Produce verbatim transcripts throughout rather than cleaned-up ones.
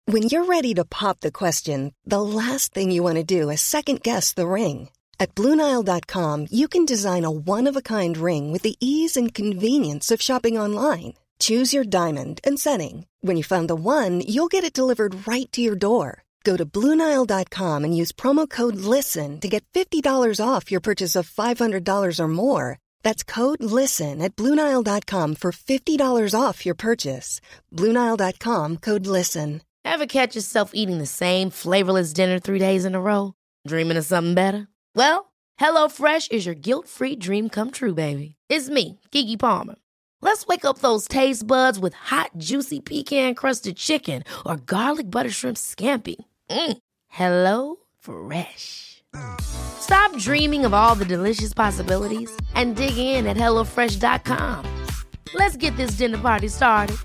When you're ready to pop the question, the last thing you want to do is second-guess the ring. At Blue Nile dot com, you can design a one-of-a-kind ring with the ease and convenience of shopping online. Choose your diamond and setting. When you find the one, you'll get it delivered right to your door. Go to Blue Nile dot com and use promo code LISTEN to get fifty dollars off your purchase of five hundred dollars or more. That's code LISTEN at Blue Nile dot com for fifty dollars off your purchase. Blue Nile dot com, code LISTEN. Ever catch yourself eating the same flavorless dinner three days in a row? Dreaming of something better? Well, HelloFresh is your guilt-free dream come true, baby. It's me, Keke Palmer. Let's wake up those taste buds with hot, juicy pecan-crusted chicken or garlic butter shrimp scampi. Mm. Hello Fresh. Stop dreaming of all the delicious possibilities and dig in at hello fresh dot com. Let's get this dinner party started.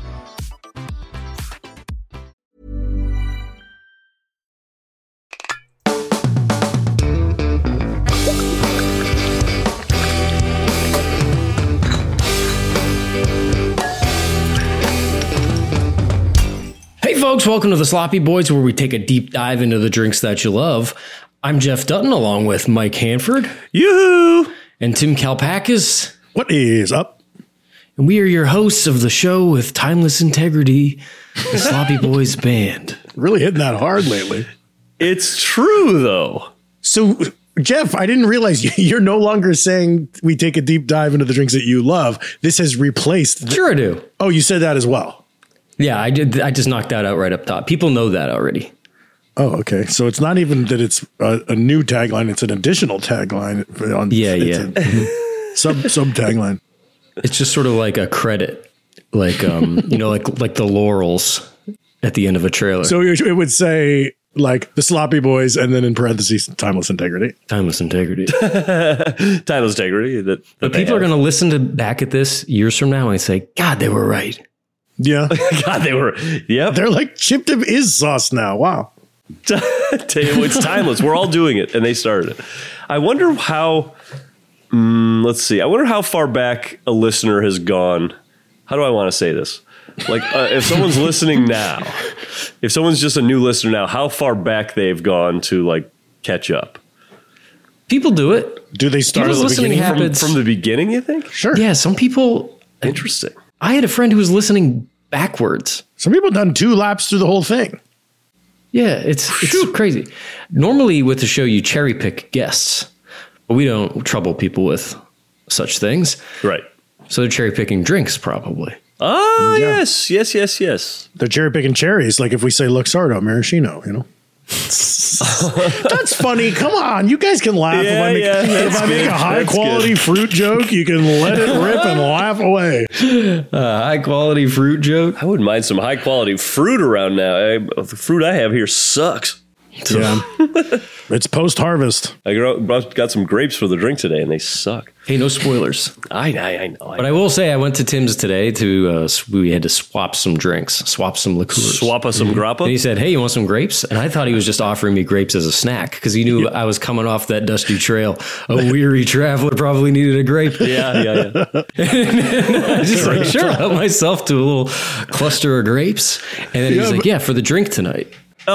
Hey folks, welcome to the Sloppy Boys, where we take a deep dive into the drinks that you love. I'm Jeff Dutton, along with Mike Hanford. Yoo-hoo! And Tim Kalpakis. What is up? And we are your hosts of the show with timeless integrity, the Sloppy Boys Band. Really hitting that hard lately. It's true, though. So, Jeff, I didn't realize you're no longer saying we take a deep dive into the drinks that you love. This has replaced... The- sure I do. Oh, you said that as well. Yeah, I did. I just knocked that out right up top. People know that already. Oh, okay. So it's not even that it's a, a new tagline; it's an additional tagline. On, yeah, yeah. Sub sub tagline. It's just sort of like a credit, like um, you know, like like the laurels at the end of a trailer. So it would say like the Sloppy Boys, and then in parentheses, timeless integrity. Timeless integrity. Timeless integrity. That, that but people have. are going to listen to back at this years from now and say, "God, they were right." Yeah. God, they were. Yep. They're like, chip dip is sauce now. Wow. Tell you, it's timeless. We're all doing it, and they started it. I wonder how, um, let's see. I wonder how far back a listener has gone. How do I want to say this? Like, uh, if someone's listening now, if someone's just a new listener now, how far back they've gone to, like, catch up? People do it. Do they start People's at the listening beginning? habits From, from the beginning, you think? Sure. Yeah, some people... Interesting. I had a friend who was listening backwards. Some people done two laps through the whole thing. Yeah, it's it's crazy. Normally with the show, you cherry pick guests, but we don't trouble people with such things. Right. So they're cherry picking drinks, probably. Oh, Yeah. yes, yes, yes, yes. They're cherry picking cherries, like if we say Luxardo, maraschino, you know? That's funny. Come on. You guys can laugh. Yeah, if I make, yeah, if that's I make good. a high That's quality good. fruit joke, you can let it rip and laugh away. Uh, high quality fruit joke. I wouldn't mind some high quality fruit around now. I, the fruit I have here sucks. Yeah. It's post harvest. I grow, got some grapes for the drink today, and they suck. Hey, no spoilers. I, I, I know. I But I will say I went to Tim's today to, uh, we had to swap some drinks, swap some liqueurs. Swap us some grappa. And he said, hey, you want some grapes? And I thought he was just offering me grapes as a snack because he knew I was coming off that dusty trail. A weary traveler probably needed a grape. Yeah, yeah, yeah. I just like, sure, help myself to a little cluster of grapes. And then Yeah, he's like, but- yeah, for the drink tonight.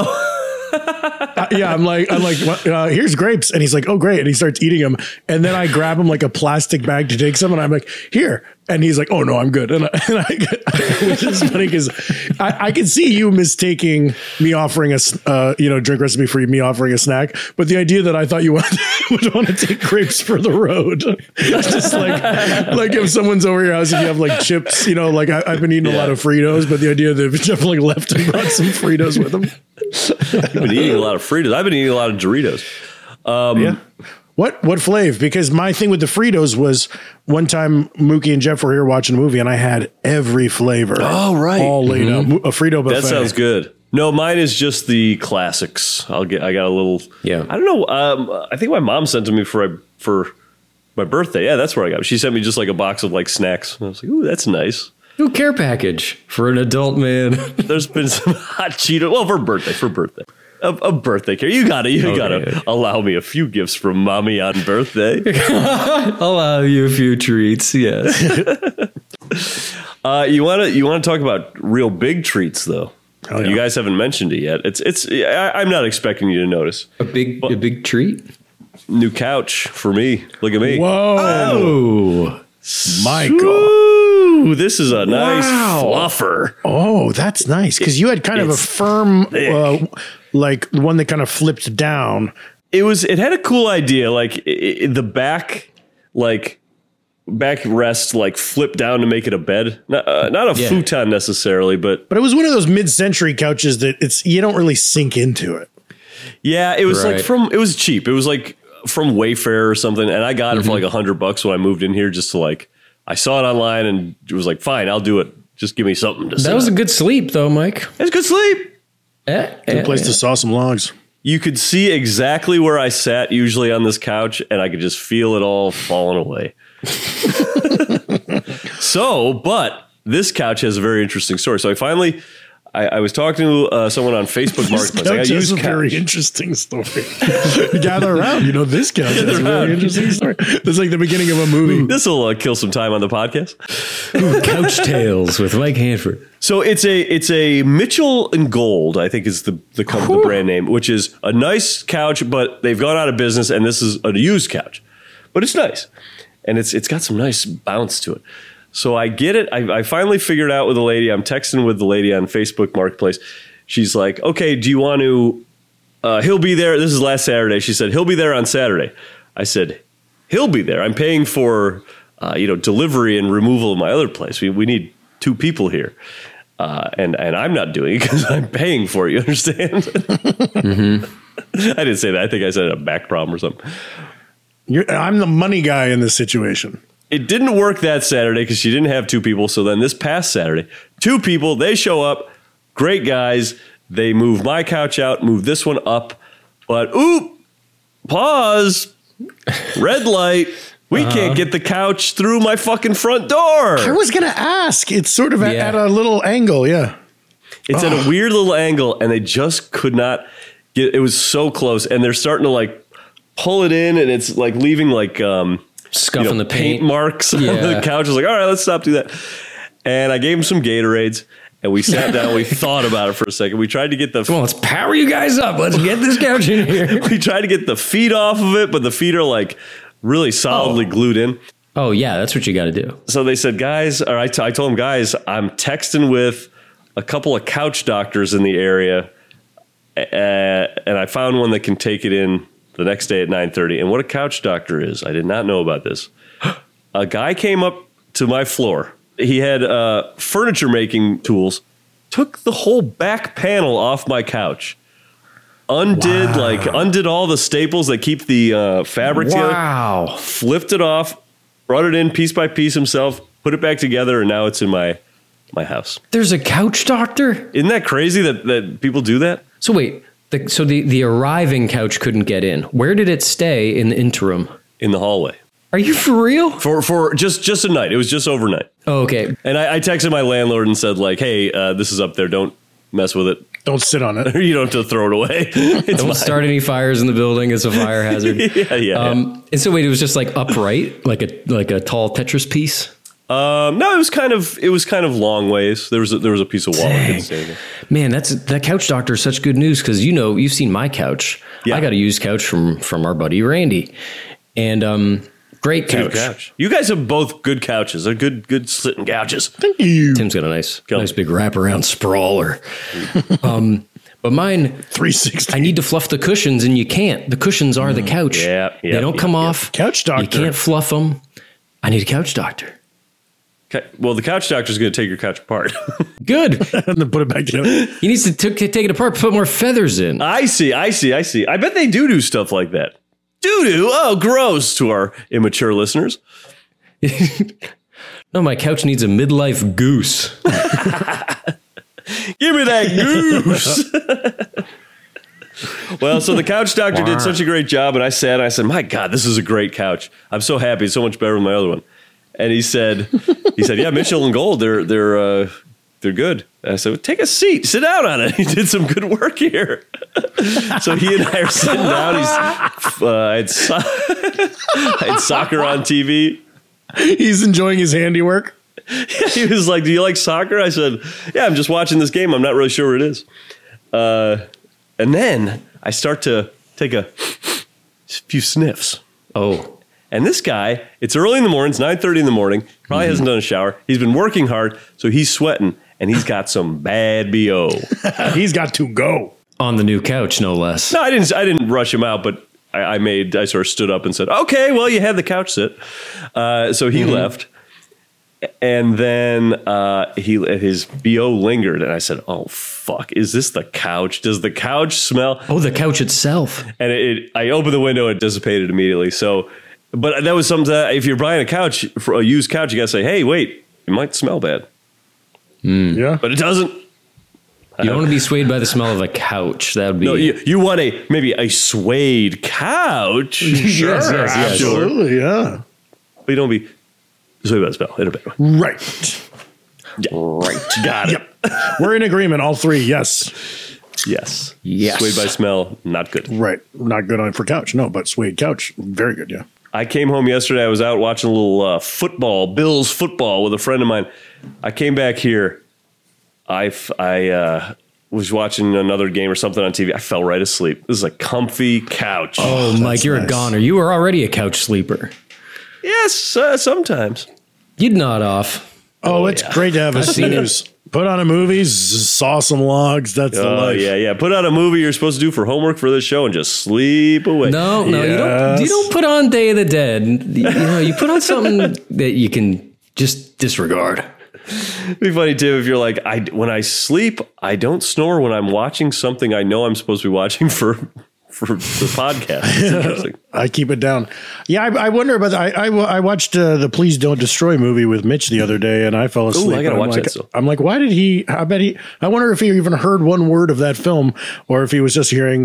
Uh, yeah, I'm like, I'm like, uh, here's grapes, and he's like, oh great, and he starts eating them, and then I grab him like a plastic bag to take some, and I'm like, here, and he's like, oh no, I'm good, and I, and I which is funny because I, I can see you mistaking me offering a, uh, you know, drink recipe for me offering a snack, but the idea that I thought you would, would want to take grapes for the road, it's just like, like if someone's over your house and you have like chips, you know, like I, I've been eating a lot of Fritos, but the idea that Jeff like left and brought some Fritos with him. I've been eating a lot of Fritos. I've been eating a lot of Doritos. Um, Yeah. What what flav? Because my thing with the Fritos was one time Mookie and Jeff were here watching a movie and I had every flavor. Oh, right. All laid Mm-hmm. out. A Frito buffet. That sounds good. No, mine is just the classics. I'll get. I got a little. Yeah. I don't know. Um, I think my mom sent to me for for my birthday. Yeah, that's where I got it. She sent me just like a box of like snacks. And I was like, ooh, that's nice. New care package for an adult man. There's been some hot Cheetos. Well, for birthday, for birthday. A, a birthday care. You got to You Okay. got to allow me a few gifts from mommy on birthday. I'll allow you a few treats. Yes. uh, you want to you want to talk about real big treats though? Oh, yeah. You guys haven't mentioned it yet. It's it's. I, I'm not expecting you to notice. A big but, a big treat. New couch for me. Look at me. Whoa, oh, Michael. Ooh, this is a nice Wow. fluffer. Oh, that's nice because you had kind of a firm, uh, like one that kind of flipped down. It was. It had a cool idea. Like it, it, the back, like back rest, like flip down to make it a bed. Not, uh, not a Yeah. futon necessarily, but But it was one of those mid-century couches that it's you don't really sink into it. yeah, it was Right. like from. It was cheap. It was like from Wayfair or something, and I got it Mm-hmm. for like a hundred bucks when I moved in here. Just to like, I saw it online and it was like, fine, I'll do it. Just give me something to. that sit was on. a good sleep though, Mike. It's good sleep. Eh, Good eh, place eh. to saw some logs. You could see exactly where I sat usually on this couch, and I could just feel it all falling away. So, but this couch has a very interesting story. So I finally, I, I was talking to uh, someone on Facebook Marketplace. I got Couch has used a very couch. interesting story. Gather around, you know this couch has a very interesting story. It's like the beginning of a movie. This will uh, kill some time on the podcast. Couch Tales with Mike Hanford. So it's a it's a Mitchell and Gold, I think is the the, com- the brand name, which is a nice couch, but they've gone out of business, and this is a used couch, but it's nice, and it's it's got some nice bounce to it. So I get it. I, I finally figured out with the lady. I'm texting with the lady on Facebook Marketplace. She's like, "Okay, do you want to? Uh, he'll be there. This is last Saturday." She said, "He'll be there on Saturday." I said, "He'll be there. I'm paying for uh, you know delivery and removal of my other place. We we need two people here." Uh, and and I'm not doing it because I'm paying for it. You understand? Mm-hmm. I didn't say that. I think I said a back problem or something. You're, I'm the money guy in this situation. It didn't work that Saturday because she didn't have two people. So then this past Saturday, two people, they show up. Great guys. They move my couch out, move this one up. But oop, pause, red light. We uh-huh. can't get the couch through my fucking front door. I was going to ask. It's sort of at, Yeah. at a little angle. Yeah. It's Oh. at a weird little angle, and they just could not get. It was so close, and they're starting to like pull it in, and it's like leaving like um, Scuffing you know, the paint. paint marks Yeah. on the couch. I was like, all right, let's stop do that. And I gave him some Gatorades, and we sat down. We thought about it for a second. We tried to get the Come on, let's power you guys up. Let's get this couch in here. we tried to get the feet off of it, but the feet are like really solidly Oh. glued in. Oh yeah, that's what you got to do. So they said, guys, or I, t- I told them, guys, I'm texting with a couple of couch doctors in the area, uh, and I found one that can take it in the next day at nine thirty. And what a couch doctor is, I did not know about this. A guy came up to my floor. He had uh, furniture making tools, took the whole back panel off my couch, undid wow. like undid all the staples that keep the uh, fabric together. Wow. Flipped it off, brought it in piece by piece himself, put it back together, and now it's in my my house. There's a couch doctor? Isn't that crazy that, that people do that? So wait, the, so the, the arriving couch couldn't get in. Where did it stay in the interim? In the hallway. Are you for real? For for just, just a night. It was just overnight. Oh, okay. And I, I texted my landlord and said, like, hey, uh, this is up there. Don't mess with it. Don't sit on it. You don't have to throw it away. It's Don't mine. start any fires in the building. It's a fire hazard. yeah, yeah, um, yeah. And so wait, it was just like upright, like a like a tall Tetris piece. Um, no, it was kind of it was kind of long ways. There was a, there was a piece of wall. I couldn't say anything. Man, that's that couch doctor is such good news because you know you've seen my couch. Yeah. I got a used couch from from our buddy Randy, and um, great couch. Good couch. You guys have both good couches. They're good good sitting couches. Thank you. Tim's got a nice Go. nice big wraparound sprawler. um, but mine, three sixty. I need to fluff the cushions, and you can't. The cushions are the couch. Yeah, yeah, they don't yeah, come yeah. off. Couch doctor. You can't fluff them. I need a couch doctor. Okay. Well, the couch doctor's going to take your couch apart. Good. And then put it back together. He needs to t- take it apart, put more feathers in. I see, I see, I see. I bet they do do stuff like that. Do do? Oh, gross to our immature listeners. No, my couch needs a midlife goose. Give me that goose. Well, so the couch doctor did such a great job, and I sat and I said, my God, this is a great couch. I'm so happy. It's so much better than my other one. And he said, he said, yeah, Mitchell and Gold, they're they're uh, they're good. And I said, well, take a seat, sit down on it. He did some good work here. So he and I are sitting down. He's, uh, I, had so- I had soccer on T V. He's enjoying his handiwork. He was like, do you like soccer? I said, yeah, I'm just watching this game. I'm not really sure where it is. Uh, and then I start to take a few sniffs. Oh. And this guy, it's early in the morning. It's nine thirty in the morning. Probably mm-hmm. hasn't done a shower. He's been working hard, so he's sweating. And he's got some bad B O. He's got to go. On the new couch, no less. No, I didn't I didn't rush him out, but I, I made, I sort of stood up and said, okay, well, you had the couch sit. Uh, so he mm-hmm. left. And then uh, he his B O lingered, and I said, "Oh fuck, is this the couch? Does the couch smell?" Oh, the couch itself. And it, it I opened the window, it dissipated immediately. So, but that was something that if you're buying a couch for a used couch, you gotta say, "Hey, wait, it might smell bad." Mm. Yeah, but it doesn't. You don't want to be swayed by the smell of a couch. That would be. No, you, you want a maybe a suede couch. Sure, yes, yes, yes. Absolutely, yeah. But you don't be. So about spell in a bit. Right. Yeah. Right. Got it. Yep. We're in agreement, all three. Yes. Yes. Yes. Suede by smell, not good. Right. Not good on for couch. No, but suede couch, very good. Yeah. I came home yesterday. I was out watching a little uh, football, Bills football, with a friend of mine. I came back here. I I uh, was watching another game or something on T V. I fell right asleep. This is a comfy couch. Oh, Mike, you're nice. A goner. You were already a couch sleeper. Yes, uh, sometimes. You'd nod off. Oh, oh it's yeah. great to have a snooze. Put on a movie, saw some logs. That's the oh, life. Yeah, yeah. Put on a movie you're supposed to do for homework for this show and just sleep away. No, no, yes. you don't. You don't put on Day of the Dead. You know, you put on something that you can just disregard. It'd be funny too if you're like, I when I sleep, I don't snore when I'm watching something I know I'm supposed to be watching for. For the podcast. It's interesting. I keep it down. Yeah, I, I wonder about that. I, I, I watched uh, the Please Don't Destroy movie with Mitch the other day, and I fell asleep. Ooh, I gotta I'm watch like, that still. I'm like, why did he? I bet he. I wonder if he even heard one word of that film, or if he was just hearing.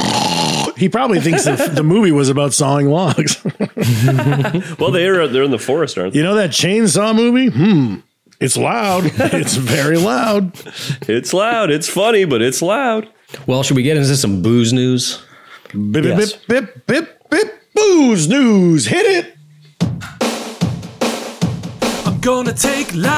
He probably thinks the, the movie was about sawing logs. Well, they're they're in the forest, aren't they? You know that chainsaw movie? Hmm. It's loud. It's very loud. It's loud. It's funny, but it's loud. Well, should we get into some booze news? Bip, yes. bip, bip, bip, bip, booze news. Hit it. I'm gonna take lime,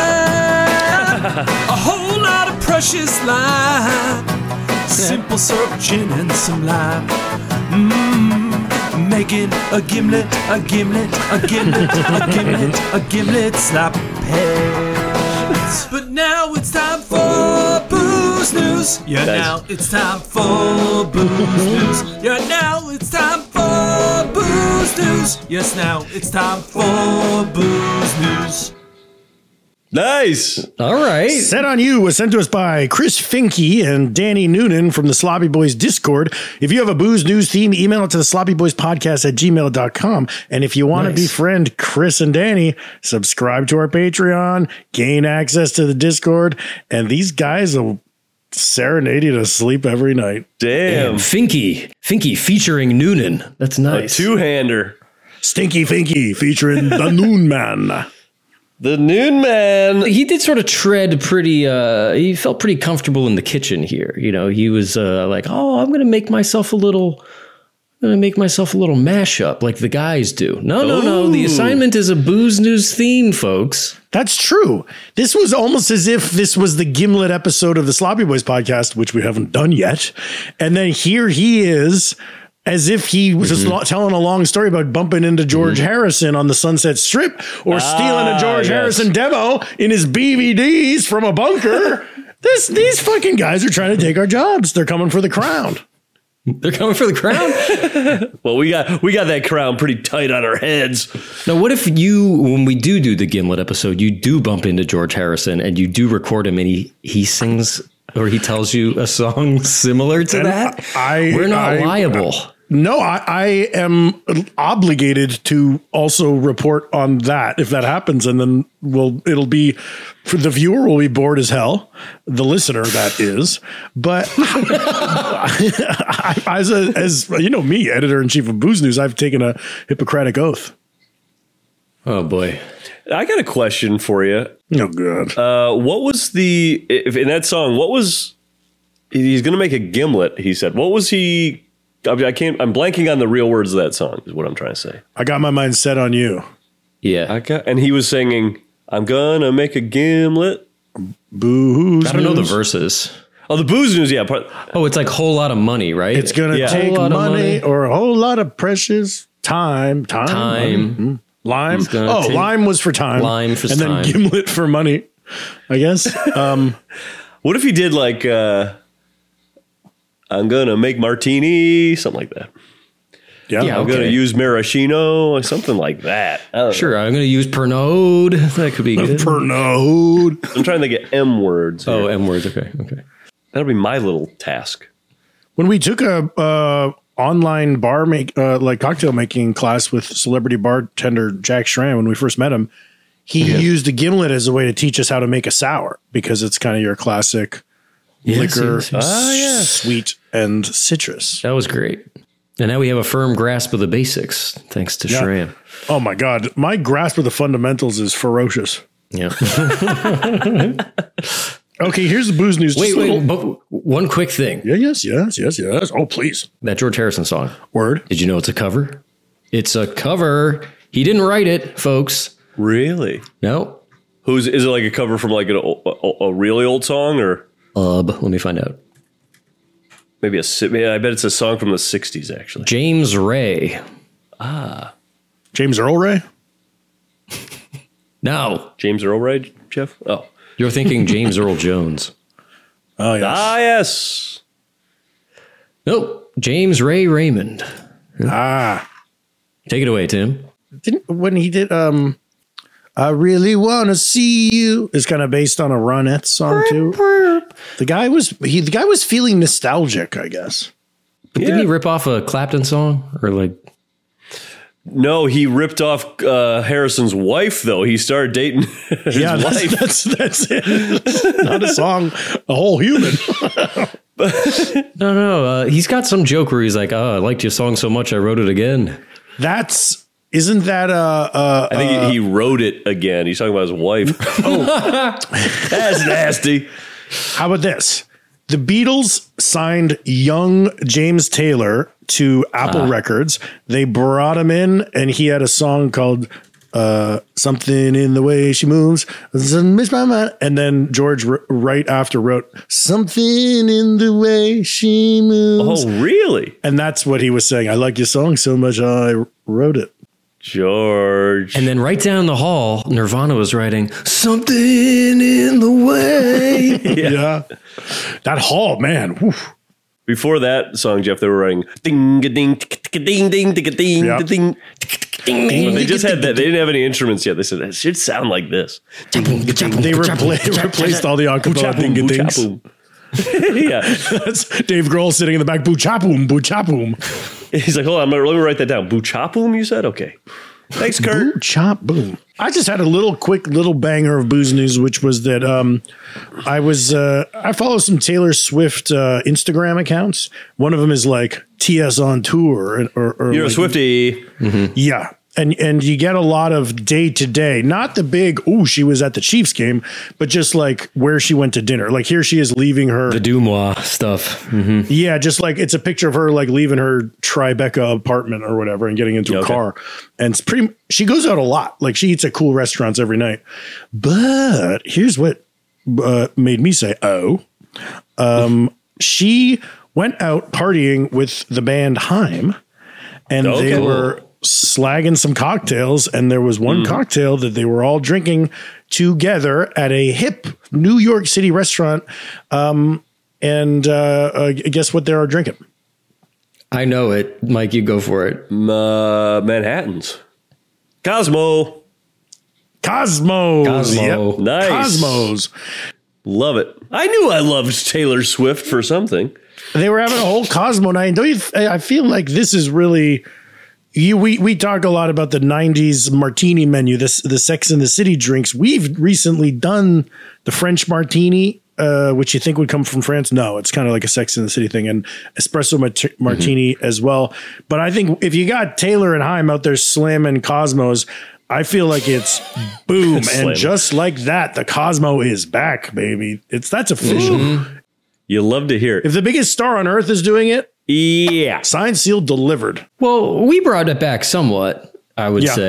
a whole lot of precious lime, simple syrup, gin, and some lime. Mmm, making a gimlet, a gimlet, a gimlet, a gimlet, a gimlet slap pets. But now it's time for booze news. Yeah, nice. Now it's time for booze news. Yeah, now it's time for booze news. Yes, now it's time for booze news. Nice. All right. Set on You was sent to us by Chris Finke and Danny Noonan from the Sloppy Boys Discord. If you have a booze news theme, email it to the sloppy boys podcast at gmail dot com. And if you want nice. to befriend Chris and Danny, subscribe to our Patreon, gain access to the Discord, and these guys will serenade you to sleep every night. Damn. And Finke. Finke featuring Noonan. That's nice. A two-hander. Stinky Finke featuring the Noon Man. The Noon Man. He did sort of tread pretty, uh, he felt pretty comfortable in the kitchen here. You know, he was uh, like, oh, I'm going to make myself a little, I'm going to make myself a little mashup like the guys do. No, no, Ooh. no. The assignment is a booze news theme, folks. That's true. This was almost as if this was the Gimlet episode of the Sloppy Boys podcast, which we haven't done yet. And then here he is, as if he was mm-hmm. just telling a long story about bumping into George mm-hmm. Harrison on the Sunset Strip or ah, stealing a George yes. Harrison demo in his B V Ds from a bunker. this These fucking guys are trying to take our jobs. They're coming for the crown. They're coming for the crown? Well, we got we got that crown pretty tight on our heads. Now, what if you, when we do do the Gimlet episode, you do bump into George Harrison and you do record him and he, he sings or he tells you a song similar to and that? I, We're not I, liable. I, No, I, I am obligated to also report on that if that happens, and then we'll it'll be for the viewer will be bored as hell, the listener that is. But I, as a, as you know, me, editor in chief of Booze News, I've taken a Hippocratic oath. Oh boy, I got a question for you. Oh god, uh, what was the if in that song? What was he's going to make a gimlet? He said, what was he? I can't. I'm blanking on the real words of that song. Is what I'm trying to say. I got my mind set on you. Yeah. I got, and he was singing. I'm gonna make a gimlet. Booze. I don't know the News. verses. Oh, the booze news. Yeah. Part, Oh, it's like whole lot of money, right? It's gonna Yeah. take Whole lot of money, money. or a whole lot of precious time. Time. Time. Mhm. Lime. He's gonna Oh, take- lime was for time. Lime for and time. then gimlet for money. I guess. Um, what if he did like, uh, I'm gonna make martini, something like that. yeah. Yeah, I'm okay. gonna use maraschino, something like that. I don't know. Sure, I'm going to use Pernod. That could be good. Pernod. I'm trying to get M words. Here. Oh, M words. Okay, okay. That'll be my little task. When we took a uh, online bar make uh, like cocktail making class with celebrity bartender Jack Schran, when we first met him, he used a gimlet as a way to teach us how to make a sour, because it's kind of your classic Yes, liquor, yes, yes. Ah, yes. sweet and citrus. That was great. And now we have a firm grasp of the basics, thanks to Yeah. Shram. Oh my God, my grasp of the fundamentals is ferocious. Yeah. Okay, here's the booze news. wait, Just a wait. little- But one quick thing. Yeah, yes, yes, yes, yes. Oh, please. That George Harrison song. Word. Did you know it's a cover? It's a cover. He didn't write it, folks. Really? No. Who's is it like a cover from like an, a, a, a really old song or Ub. Let me find out. maybe a si- maybe I bet it's a song from the sixties actually. James Ray. James Earl Ray. No. James Earl Ray, Jeff? Oh. You're thinking James Earl Jones. Oh yeah. Ah, yes. Nope. James Ray Raymond. Ah. Take it away, Tim. Didn't when he did um I really want to see you is kind of based on a Ronette song too. The guy was he the guy was feeling nostalgic, I guess. But Yeah. didn't he rip off a Clapton song? Or like, No, he ripped off uh, Harrison's wife though. He started dating his Yeah, wife. that's, that's that's it. Not a song, a whole human. no, no. Uh, he's got some joke where he's like, oh, I liked your song so much, I wrote it again. That's isn't that uh uh I think he, he wrote it again. He's talking about his wife. Oh, that's nasty. how about this? The Beatles signed young James Taylor to Apple Records. They brought him in, and he had a song called uh, "Something in the Way She Moves." Miss my mind. And then George, r- right after, wrote "Something in the Way She Moves," Oh, really? and that's what he was saying. I like your song so much, I wrote it. George. And then right down the hall, Nirvana was writing something in the way. Yeah, that hall, man. Whew. Before that song, Jeff, they were writing ding a ding ding ding ding ding Yeah. ding. They just had that. They didn't have any instruments yet. They said it should sound like this. They repla- replaced all the acapella ding Boo dings. chapoom. Yeah, That's Dave Grohl sitting in the back. Boo chapoom, boo chapoom. he's like, hold on, I'm gonna, let me write that down. Boo chapoom, you said? Okay. Thanks, Kurt. Boom, chop, boom. I just had a little quick little banger of booze news, which was that um, I was uh, I follow some Taylor Swift uh, Instagram accounts. One of them is like T S on tour, or, or You're a like, Swiftie. yeah. And and you get a lot of day to day, not the big, oh, she was at the Chiefs game, but just like where she went to dinner. Like here she is leaving her. The Dumois stuff. Mhm. Yeah, just like it's a picture of her like leaving her Tribeca apartment or whatever and getting into a Okay. car. And it's pretty, she goes out a lot. Like she eats at cool restaurants every night. But here's what uh, made me say, oh, um, she went out partying with the band Haim, and Okay. they were slagging some cocktails. And there was one cocktail that they were all drinking together at a hip New York City restaurant. Um, and uh, uh, guess what they are drinking? I know it. Mike, you go for it. Uh, Manhattan's. Cosmo. Cosmos. Cosmo. Yep. Nice. Cosmos. Love it. I knew I loved Taylor Swift for something. They were having a whole Cosmo night. Don't you? I feel like this is really. You, we we talk a lot about the nineties martini menu, this the Sex and the City drinks. We've recently done the French martini, uh, which you think would come from France. No, it's kind of like a Sex and the City thing, and espresso mart- martini Mm-hmm. as well. But I think if you got Taylor and Haim out there slamming Cosmos, I feel like it's boom, Slamming. and just like that, the Cosmo is back, baby. It's that's official. You love to hear it. If the biggest star on earth is doing it, Yeah. signed, sealed, delivered. Well, we brought it back somewhat, I would Yeah. say.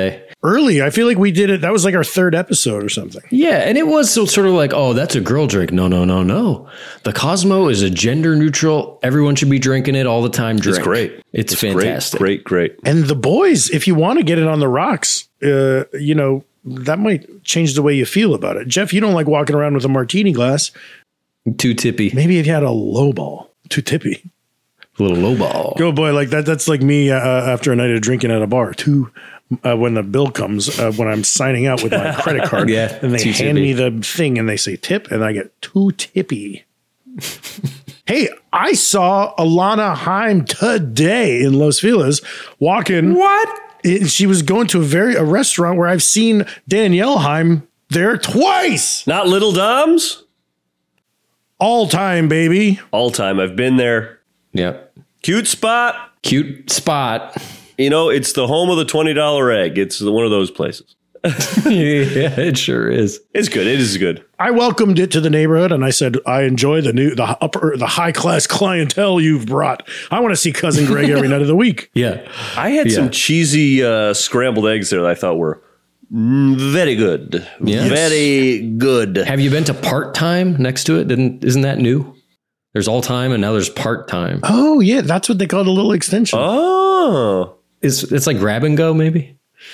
early. I feel like we did it. That was like our third episode or something. Yeah, and it was so sort of like, oh, that's a girl drink. No, no, no, no. The Cosmo is a gender neutral. Everyone should be drinking it all the time. Drink. It's great. It's, It's fantastic. Great, great, great. And the boys, if you want to get it on the rocks, uh, you know, that might change the way you feel about it. Jeff, you don't like walking around with a martini glass. Too tippy. Maybe if you had a low ball, too tippy. A little low ball. Go boy, like that. That's like me uh, after a night of drinking at a bar. Too uh, when the bill comes uh, when I'm signing out with my credit card, Yeah, and they too hand tippy. me the thing and they say tip, and I get too tippy. Hey, I saw Alana Haim today in Los Feliz walking. What? It, she was going to a very a restaurant where I've seen Danielle Haim there twice. Not Little Dom's? All time, baby. All time. I've been there. Yep. Cute spot. Cute spot. You know, it's the home of the twenty dollar egg. It's one of those places. Yeah, it sure is. It's good. It is good. I welcomed it to the neighborhood, and I said, "I enjoy the new, the upper, the high class clientele you've brought. I want to see Cousin Greg every night of the week." Yeah. I had Yeah. some cheesy uh, scrambled eggs there that I thought were mm, very good. Yes. Very good. Have you been to part time next to it? Didn't isn't that new? There's all time and now there's part time. Oh yeah, that's what they call the little extension. Oh. It's it's like grab and go, maybe?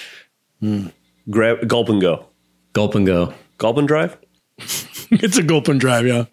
Grab, gulp and go. Gulp and go. Gulp and drive? It's a gulp and drive, yeah.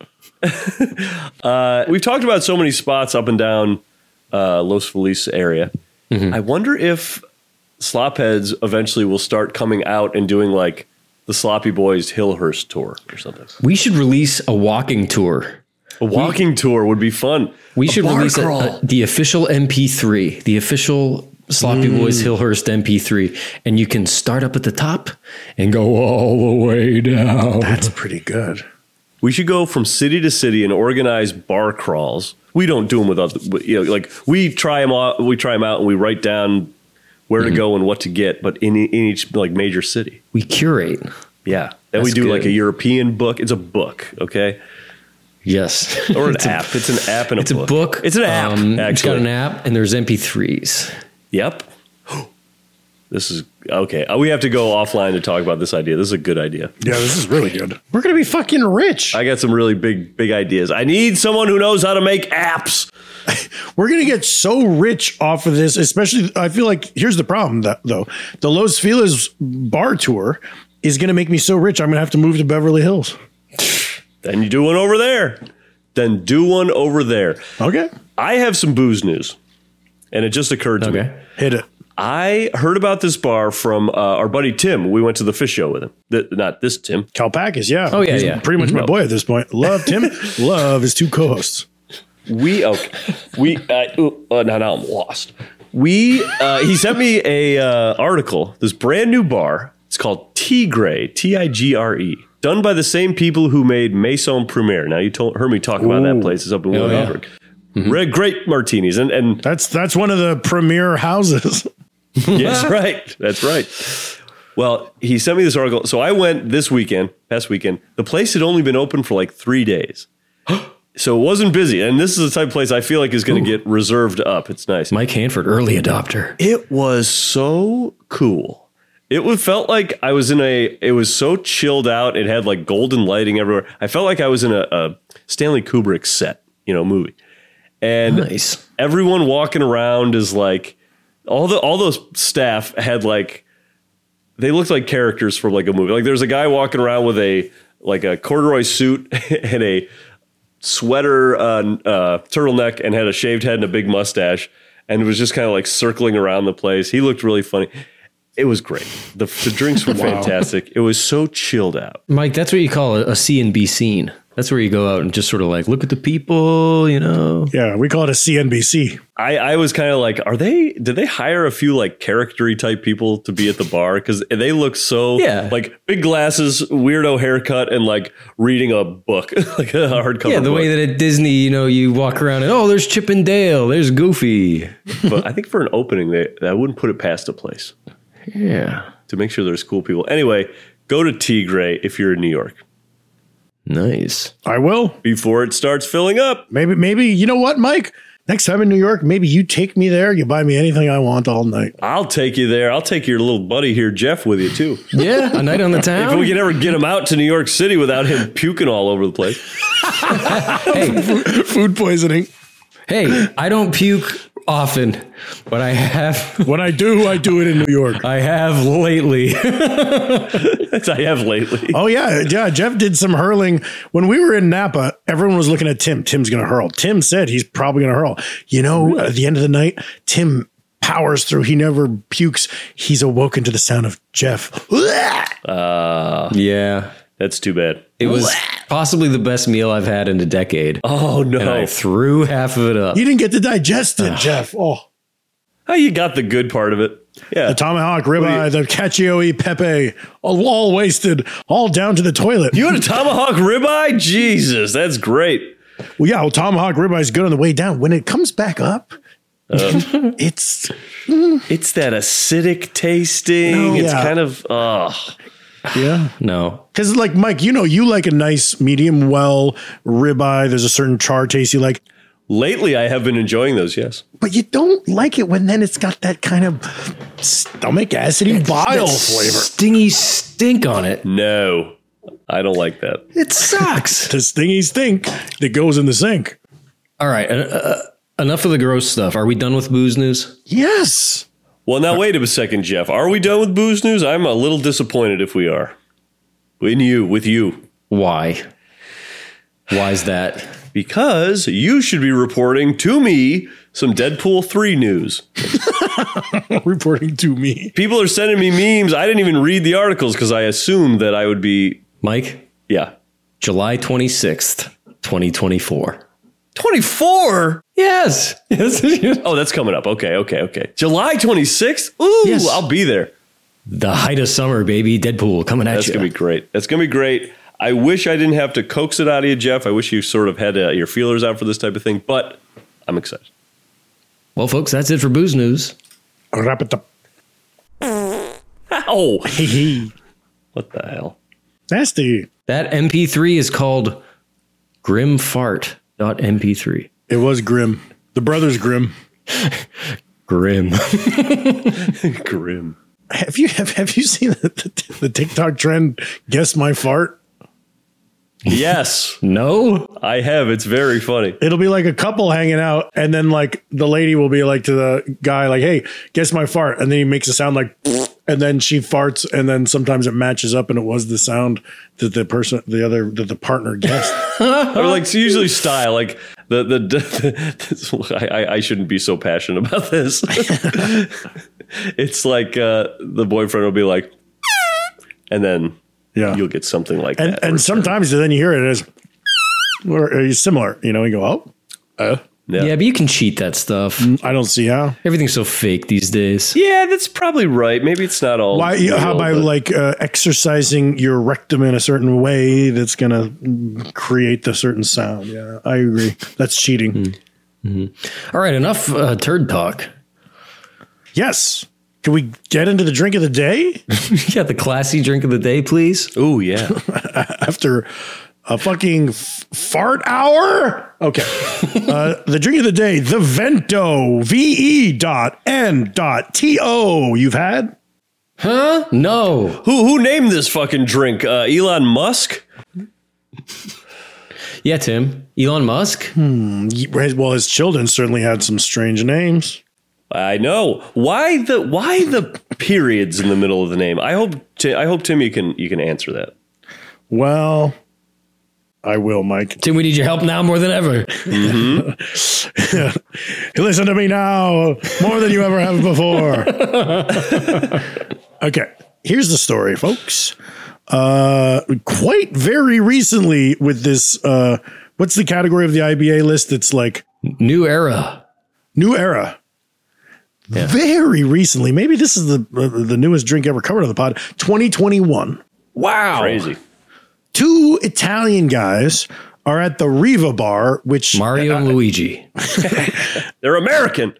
Uh, we've talked about so many spots up and down uh, Los Feliz area. Mm-hmm. I wonder if slopheads eventually will start coming out and doing like the Sloppy Boys Hillhurst tour or something. We should release a walking tour. A walking tour would be fun. We A should bar release a, crawl. a, the official M P three, the official Sloppy Boys Hillhurst M P three, and you can start up at the top and go all the way down. That's pretty good. We should go from city to city and organize bar crawls. We don't do them with other, you know, like we try them out. We try them out and we write down where to go and what to get. But in, in each like major city, We curate. yeah. Then we That's do like good. a European book. It's a book, okay, Yes. or an It's a- app. It's an app and a It's book. a book. It's an app. Um, actually, it's got an app, and there's M P threes. Yep. This is okay. Uh, We have to go offline to talk about this idea. This is a good idea. Yeah, this is really good. We're gonna be fucking rich. I got some really big, big ideas. I need someone who knows how to make apps. We're gonna get so rich off of this, especially. I feel like here's the problem, that, though. The Los Feliz bar tour is gonna make me so rich. I'm gonna have to move to Beverly Hills. Then you do one over there. Then do one over there. Okay, I have some booze news, and it just occurred to me. Okay. hit it. I heard about this bar from uh, our buddy Tim. We went to the fish show with him. Th- not this Tim. Kalpakis, yeah. Oh, yeah, He's yeah. pretty much my boy at this point. Love Tim. Love his two co-hosts. We okay. We uh, ooh, uh, now now I'm lost. We uh, he sent me a uh, article. This brand new bar. It's called Tigre. T I G R E. Done by the same people who made Maison Premiere. Now you told, heard me talk about that place. It's up in Oh, yeah. Williamsburg. Red Great martinis and and That's that's one of the premier houses. yes, right. That's right. Well, he sent me this article. So I went this weekend, past weekend. The place had only been open for like three days. So it wasn't busy. And this is the type of place I feel like is going to get reserved up. It's nice. Mike Hanford, early adopter. It was so cool. It would, felt like I was in a, it was so chilled out. It had like golden lighting everywhere. I felt like I was in a, a Stanley Kubrick set, you know, movie. And Nice. everyone walking around is like, all the all those staff had like, they looked like characters from like a movie. Like there's a guy walking around with a like a corduroy suit and a sweater uh, uh, turtleneck and had a shaved head and a big mustache and was just kind of like circling around the place. He looked really funny. It was great. The, the drinks were fantastic. It was so chilled out. Mike, that's what you call a, a C and B scene. That's where you go out and just sort of like look at the people, you know. Yeah, we call it a C N B C. I, I was kind of like, are they, did they hire a few like character-y type people to be at the bar? Because they look so, Yeah. like big glasses, weirdo haircut, and like reading a book, like a hardcover Yeah, the book. way that at Disney, you know, you walk around and, oh, there's Chip and Dale, there's Goofy. But I think for an opening, they, I wouldn't put it past a place Yeah. to make sure there's cool people. Anyway, go to Tigre if you're in New York Nice. I will. before it starts filling up. Maybe, maybe, you know what, Mike? Next time in New York, maybe you take me there. You buy me anything I want all night. I'll take you there. I'll take your little buddy here, Jeff, with you too. Yeah, a night on the town. If we can ever get him out to New York City without him puking all over the place. Hey, Food poisoning. hey, I don't puke often, but I have. When I do, I do it in New York. I have lately. That's I have lately. Oh, yeah. Yeah. Jeff did some hurling. When we were in Napa, everyone was looking at Tim. Tim's going to hurl. Tim said he's probably going to hurl. You know, at the end of the night, Tim powers through. He never pukes. He's awoken to the sound of Jeff. Uh, Yeah. that's too bad. It was possibly the best meal I've had in a decade. Oh, no. And I threw half of it up. You didn't get to digest it, Jeff. Oh, Oh, you got the good part of it. Yeah. the tomahawk ribeye, the cacio e pepe, all, all wasted, all down to the toilet. You had a tomahawk ribeye? Jesus, that's great. Well, yeah, well, tomahawk ribeye is good on the way down. When it comes back up, it's It's that acidic tasting. No, it's yeah. kind of, oh. yeah. No. Because, like, Mike, you know, you like a nice medium well ribeye. There's a certain char taste you like, Lately, I have been enjoying those, yes. but you don't like it when then it's got that kind of stomach acidy bile That flavor. Stingy stink on it. No, I don't like that. It sucks. The stingy stink that goes in the sink. All right. Uh, uh, enough of the gross stuff. Are we done with booze news? Yes. Well, now, wait a second, Jeff. Are we done with booze news? I'm a little disappointed if we are. In you, with you. Why? Why is that? Because you should be reporting to me some Deadpool three news. Reporting to me. People are sending me memes. I didn't even read the articles because I assumed that I would be, Mike, yeah. July twenty-sixth, twenty twenty-four. twenty-four? Yes. Yes. Oh, that's coming up. Okay, okay, okay. July twenty-sixth? Ooh, Yes. I'll be there. The height of summer, baby. Deadpool coming at That's you. going to be great. That's going to be great. I wish I didn't have to coax it out of you, Jeff. I wish you sort of had uh, your feelers out for this type of thing, but I'm excited. Well, folks, that's it for booze news. Wrap it up. Ow! What the hell? Nasty. That M P three is called grimfart dot M P three. It was grim. The brothers Grimm. Grim. Grim. Have you have, have you seen the, the, the TikTok trend? Guess my fart. Yes, No? I have. It's very funny. It'll be like a couple hanging out, and then like the lady will be like to the guy, like, "Hey, guess my fart," and then he makes a sound like, and then she farts, and then sometimes it matches up, and it was the sound that the person, the other, that the partner guessed. Or like it's usually style. Like the the, the I, I shouldn't be so passionate about this. It's like uh, the boyfriend will be like, and then Yeah, you'll get something like and that. and sometimes then you hear it as, or or similar. You know, you go, "Oh, uh, yeah. Yeah, but you can cheat that stuff. I don't see how." Everything's so fake these days. Yeah, that's probably right. Maybe it's not all. Why? real, How about but- like uh, exercising your rectum in a certain way that's going to create the certain sound? Yeah, I agree. That's cheating. All right, enough uh, turd talk. Yes. Can we get into the drink of the day Yeah, the classy drink of the day, please. Oh yeah. after a fucking f- fart hour? Okay. uh, the drink of the day, the Vento, V E dot N dot T O. You've had? Huh? No. Who who named this fucking drink? Uh, Elon Musk. Yeah, Tim. Elon Musk? Well, his children certainly had some strange names. I know. Why the why the periods in the middle of the name? I hope Ti- I hope Tim you can you can answer that. Well, I will, Mike. Tim, we need your help now more than ever. Listen to me now more than you ever have before. Okay, here's the story, folks. Uh, quite very recently with this, uh, what's the category of the I B A list? It's like New era. new era. Yeah. Very recently, maybe this is the uh, the newest drink ever covered on the pod, twenty twenty-one. Wow. Crazy. Two Italian guys are at the Riva bar, which Mario and Luigi. They're American.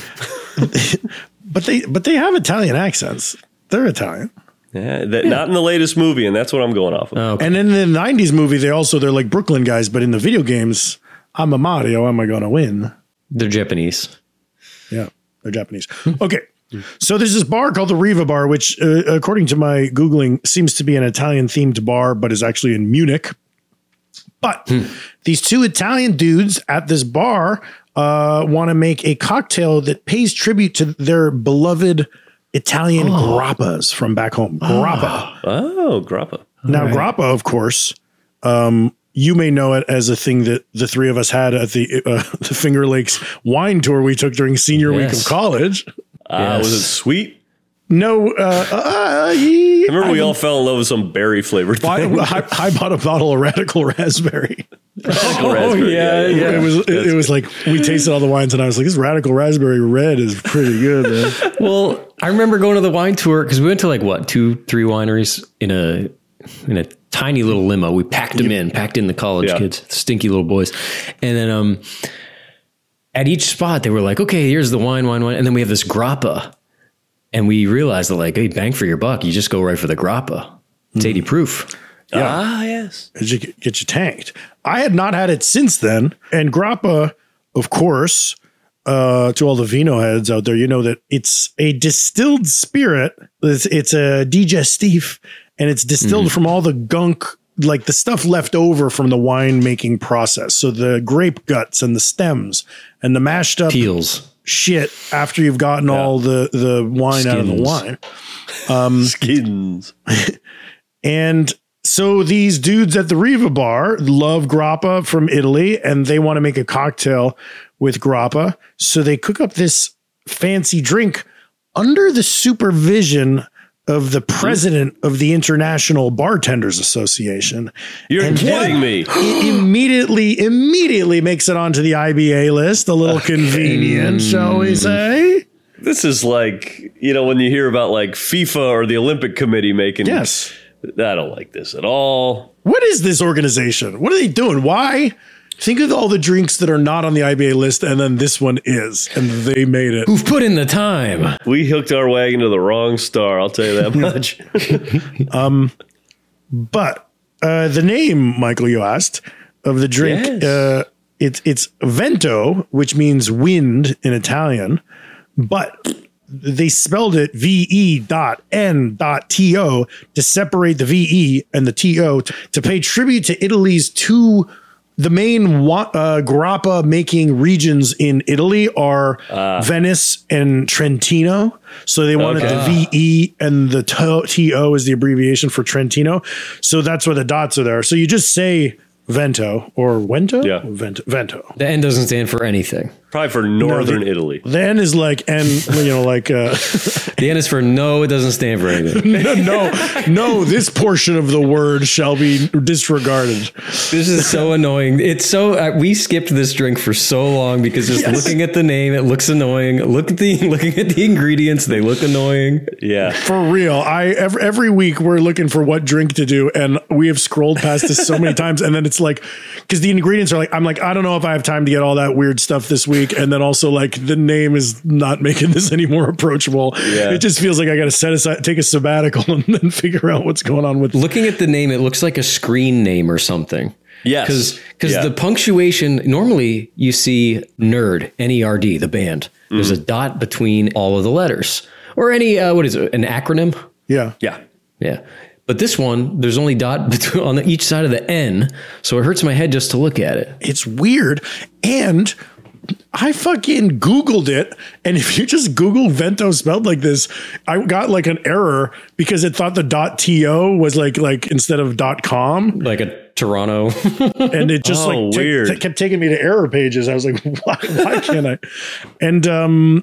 but they but they have Italian accents. They're Italian. Yeah, that, not in the latest movie, and that's what I'm going off of. Okay. And in the nineties movie, they also they're like Brooklyn guys, but in the video games, I'm a Mario. Am I gonna win? They're Japanese. Yeah, they're Japanese. Okay. So there's this bar called the Riva Bar, which, uh, according to my Googling, seems to be an Italian-themed bar, but is actually in Munich. But hmm. these two Italian dudes at this bar uh, want to make a cocktail that pays tribute to their beloved Italian oh. grappas from back home. Grappa. Oh, grappa. Now, right. grappa, of course, um, you may know it as a thing that the three of us had at the uh, the Finger Lakes wine tour we took during senior yes. week of college. Uh, yes. Was it sweet? No. Uh, uh, yeah, I remember we I all fell in love with some berry flavored thing. I, I bought a bottle of Radical Raspberry. Radical oh, raspberry. yeah, yeah. yeah. It was it, it was like we tasted all the wines and I was like, this Radical Raspberry Red is pretty good, man. Well, I remember going to the wine tour because we went to like what two, three wineries in a in a tiny little limo. We packed them in, packed in the college yeah. kids, stinky little boys, and then um, at each spot they were like, okay, here's the wine, wine, wine, and then we have this grappa. And we realized that, like, hey, bang for your buck, you just go right for the grappa. It's eighty proof. Yeah. Ah, yes. You get, get you tanked. I had not had it since then. And grappa, of course, uh, to all the vino heads out there, you know that it's a distilled spirit. It's, it's a digestif, and it's distilled mm. from all the gunk, like the stuff left over from the wine making process. So the grape guts and the stems and the mashed up peels. Shit after you've gotten yeah. all the, the wine Skins. out of the wine. Um, Skins. And so these dudes at the Riva Bar love grappa from Italy, and they want to make a cocktail with grappa. So they cook up this fancy drink under the supervision of the president of the International Bartenders Association. You're and kidding me. It immediately, immediately makes it onto the I B A list. A little convenient, shall we say? This is like, you know, when you hear about like FIFA or the Olympic Committee making. Yes. I don't like this at all. What is this organization? What are they doing? Why? Think of all the drinks that are not on the I B A list, and then this one is, and they made it. Who've put in the time? We hooked our wagon to the wrong star, I'll tell you that much. um, but uh, the name, Michael, you asked, of the drink, yes. uh, it's it's vento, which means wind in Italian, but they spelled it V E dot N dot T O to separate the V E and the T O to, to pay tribute to Italy's two. The main uh, grappa making regions in Italy are uh, Venice and Trentino. So they wanted okay. the V E and the T O is the abbreviation for Trentino. So that's why the dots are there. So you just say Vento or Vento? Yeah. Vento. Vento. The N doesn't stand for anything. Probably for Northern no, the, Italy. The N is like, N, you know, like. Uh, the N is for no, it doesn't stand for anything. no, no, no, this portion of the word shall be disregarded. This is so annoying. It's so, uh, we skipped this drink for so long because just yes. looking at the name, it looks annoying. Look at the, looking at the ingredients, they look annoying. Yeah. For real. I, every, every week we're looking for what drink to do, and we have scrolled past this so many times, and then it's like, because the ingredients are like, I'm like, I don't know if I have time to get all that weird stuff this week. And then also like the name is not making this any more approachable. Yeah. It just feels like I got to set aside, take a sabbatical and then figure out what's going on with looking at the name. It looks like a screen name or something. Yes. Cause, cause yeah. the punctuation, normally you see nerd, N E R D, the band. Mm. There's a dot between all of the letters or any, uh, what is it? An acronym? Yeah. Yeah. Yeah. But this one, there's only dot between, on the, each side of the N. So it hurts my head just to look at it. It's weird. And I fucking Googled it. And if you just Google Vento spelled like this, I got like an error because it thought the .to was like, like instead of .com. Like a Toronto. And it just oh, like t- weird. T- kept taking me to error pages. I was like, why, why can't I? And um,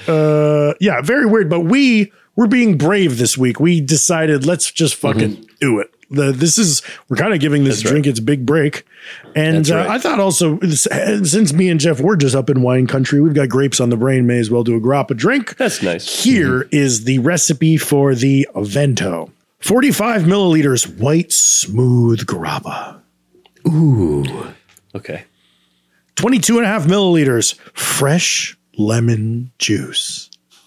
uh, yeah, very weird. But we were being brave this week. We decided, let's just fucking mm-hmm. do it. The, this is, we're kind of giving this That's drink right. its big break. And uh, right. I thought also, since me and Jeff, we're just up in wine country, we've got grapes on the brain, may as well do a grappa drink. That's nice. Here mm-hmm. is the recipe for the Vento. forty-five milliliters white smooth grappa. Ooh. Okay. twenty-two and a half milliliters fresh lemon juice.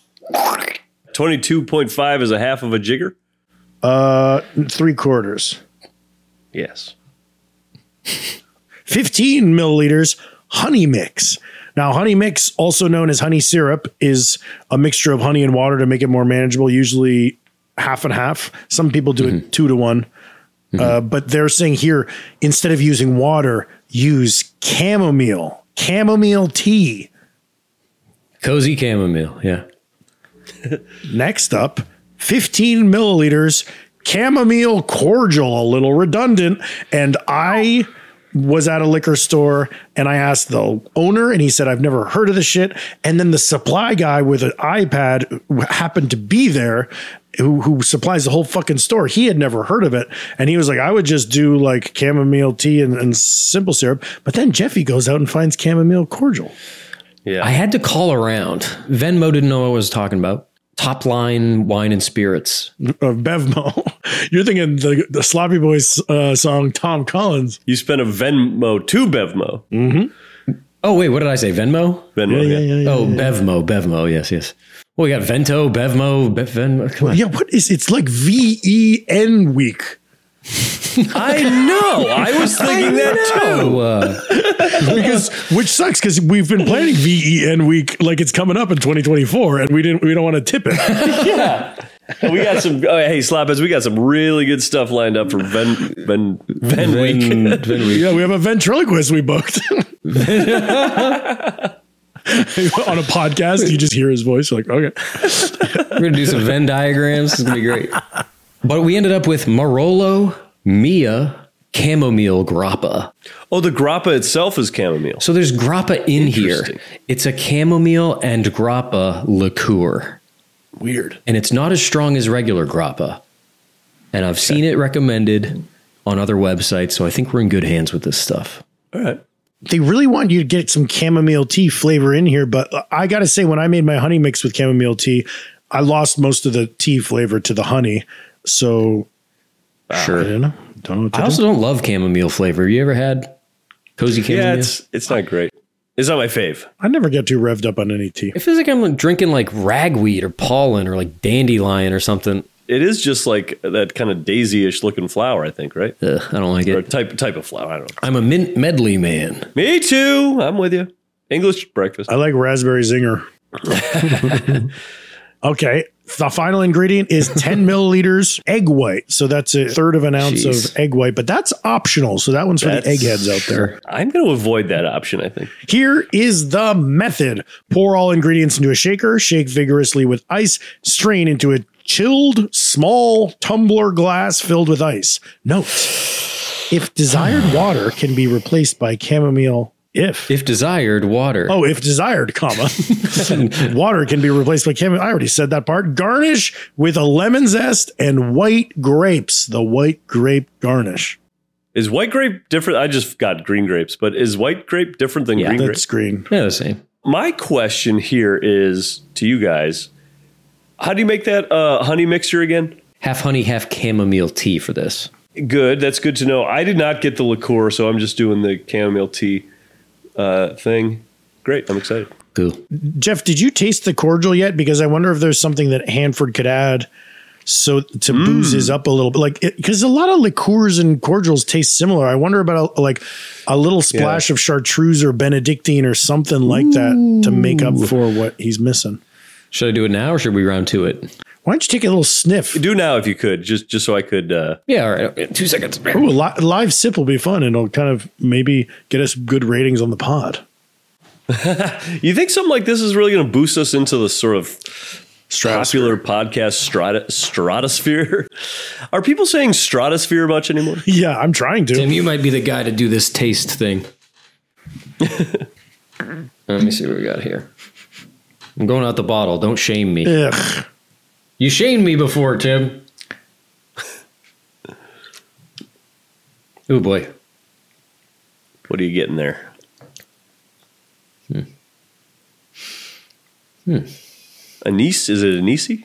twenty-two point five is a half of a jigger? Uh, three quarters. Yes. fifteen milliliters honey mix. Now, honey mix, also known as honey syrup, is a mixture of honey and water to make it more manageable, usually half and half. Some people do mm-hmm. it two to one. Mm-hmm. Uh, but they're saying here, instead of using water, use chamomile, chamomile tea. Cozy chamomile, yeah. Next up, fifteen milliliters chamomile cordial, a little redundant. And I was at a liquor store and I asked the owner and he said, I've never heard of this shit. And then the supply guy with an iPad happened to be there who, who supplies the whole fucking store. He had never heard of it. And he was like, I would just do like chamomile tea and, and simple syrup. But then Jeffy goes out and finds chamomile cordial. Yeah. I had to call around. Venmo didn't know what I was talking about. Top Line Wine and Spirits. Of Bevmo. You're thinking the, the Sloppy Boys uh, song, Tom Collins. You spent a Venmo to Bevmo. Mm-hmm. Oh, wait, what did I say? Venmo? Venmo, yeah. yeah, yeah, yeah oh, yeah. Bevmo, Bevmo, yes, yes. Well, we got Vento, Bevmo, Be- Venmo. Come on. Yeah, what is it's like V E N week. I know. I was thinking I that too. Uh, because which sucks because we've been planning V E N week like it's coming up in twenty twenty-four and we didn't we don't want to tip it. Yeah. We got some oh, hey Slapheads, we got some really good stuff lined up for Ven Ven Ven week. Ven week. Yeah, we have a ventriloquist we booked. On a podcast, you just hear his voice, you're like, okay. We're gonna do some Venn diagrams. It's gonna be great. But we ended up with Marolo, Mia, chamomile grappa. Oh, the grappa itself is chamomile. So there's grappa in here. It's a chamomile and grappa liqueur. Weird. And it's not as strong as regular grappa. And I've seen it recommended on other websites, so I think we're in good hands with this stuff. All right. They really want you to get some chamomile tea flavor in here, but I got to say, when I made my honey mix with chamomile tea, I lost most of the tea flavor to the honey. So, sure. I don't know. Don't know what to I also do. don't love chamomile flavor. You ever had cozy chamomile? Yeah, it's it's not great. It's not my fave. I never get too revved up on any tea. It feels like I'm like drinking like ragweed or pollen or like dandelion or something. It is just like that kind of daisy-ish looking flower, I think, right? Ugh, I don't like Or a it. type type of flower. I don't know. I'm a mint medley man. Me too. I'm with you. English breakfast. I like raspberry zinger. Okay. The final ingredient is ten milliliters egg white. So that's a third of an ounce Jeez. of egg white, but that's optional. So that one's for That's- the eggheads out there. I'm going to avoid that option, I think. Here is the method. Pour all ingredients into a shaker, shake vigorously with ice, strain into a chilled small tumbler glass filled with ice. Note, if desired water can be replaced by chamomile. If. If desired, water. Oh, if desired, comma. Water can be replaced by chamomile. I already said that part. Garnish with a lemon zest and white grapes. The white grape garnish. Is white grape different? I just got green grapes, but is white grape different than Yeah, green grape? That's green. Yeah, the same. My question here is to you guys, how do you make that uh, honey mixture again? Half honey, half chamomile tea for this. Good. That's good to know. I did not get the liqueur, so I'm just doing the chamomile tea uh, thing. Great. I'm excited. Cool. Jeff, did you taste the cordial yet? Because I wonder if there's something that Hanford could add so to mm. booze his up a little bit. Like, because a lot of liqueurs and cordials taste similar. I wonder about a, like a little splash yeah. of chartreuse or Benedictine or something like that to make up for what he's missing. Should I do it now or should we round to it? Why don't you take a little sniff? Do now if you could, just just so I could. Uh, yeah, all right. Two seconds. Ooh, a li- live sip will be fun, and it'll kind of maybe get us good ratings on the pod. You think something like this is really going to boost us into the sort of Stratosphere. popular podcast strat- stratosphere? Are people saying stratosphere much anymore? Yeah, I'm trying to. Tim, you might be the guy to do this taste thing. Let me see what we got here. I'm going out the bottle. Don't shame me. Ugh. You shamed me before, Tim. Oh, boy. What are you getting there? Hmm. Hmm. Anise? Is it anise?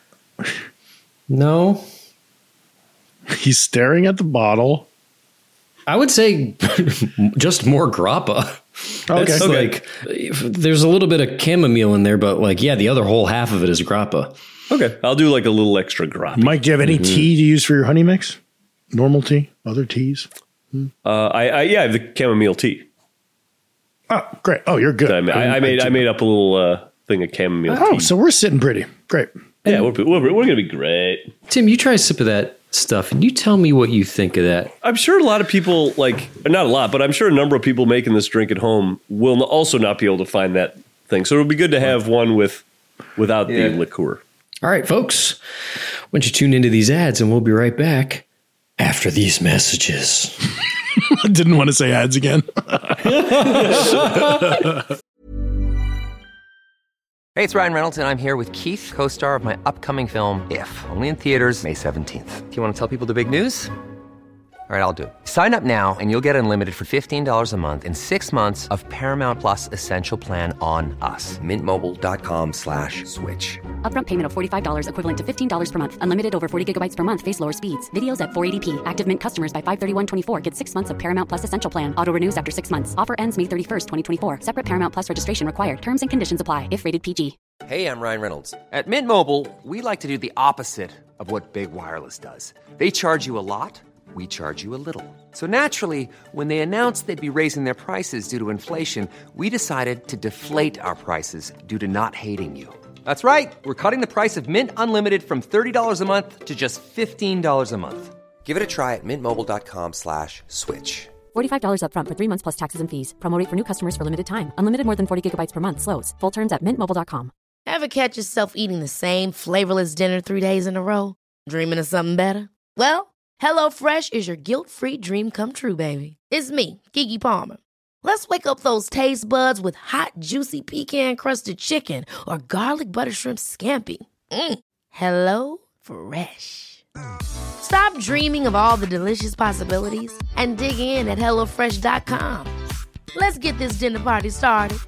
No. He's staring at the bottle. I would say just more grappa. Okay. That's Okay. like, there's a little bit of chamomile in there, but like, yeah, the other whole half of it is grappa. Okay. I'll do like a little extra grappa. Mike, do you have any mm-hmm. tea to use for your honey mix? Normal tea? Other teas? Uh, I, I yeah, I have the chamomile tea. Oh, great. Oh, you're good. I, made, I, I made I made up a little uh, thing of chamomile Oh, tea. so we're sitting pretty. Great. Yeah, we're, we're, we're going to be great. Tim, you try a sip of that stuff and you tell me what you think of that. I'm sure a lot of people, like, not a lot, but I'm sure a number of people making this drink at home will also not be able to find that thing. So it would be good to have one with without yeah. the liqueur. All right, folks. Why don't you tune into these ads and we'll be right back after these messages. I didn't want to say ads again. Hey, it's Ryan Reynolds, and I'm here with Keith, co-star of my upcoming film, If, only in theaters May seventeenth. Do you want to tell people the big news? All right, I'll do it. Sign up now and you'll get unlimited for fifteen dollars a month and six months of Paramount Plus Essential Plan on us. Mint Mobile dot com slash switch. Upfront payment of forty-five dollars equivalent to fifteen dollars per month. Unlimited over forty gigabytes per month. Face lower speeds. Videos at four eighty p. Active Mint customers by five thirty-one twenty-four get six months of Paramount Plus Essential Plan. Auto renews after six months. Offer ends May thirty-first, twenty twenty-four. Separate Paramount Plus registration required. Terms and conditions apply if rated P G. Hey, I'm Ryan Reynolds. At Mint Mobile, we like to do the opposite of what Big Wireless does. They charge you a lot. We charge you a little. So naturally, when they announced they'd be raising their prices due to inflation, we decided to deflate our prices due to not hating you. That's right. We're cutting the price of Mint Unlimited from thirty dollars a month to just fifteen dollars a month. Give it a try at mintmobile.com slash switch. forty-five dollars up front for three months plus taxes and fees. Promo rate for new customers for limited time. Unlimited more than forty gigabytes per month. Slows full terms at mint mobile dot com. Ever catch yourself eating the same flavorless dinner three days in a row? Dreaming of something better? Well, HelloFresh is your guilt-free dream come true, baby. It's me, Keke Palmer. Let's wake up those taste buds with hot, juicy pecan-crusted chicken or garlic butter shrimp scampi. Mm. Hello Fresh. Stop dreaming of all the delicious possibilities and dig in at hello fresh dot com. Let's get this dinner party started.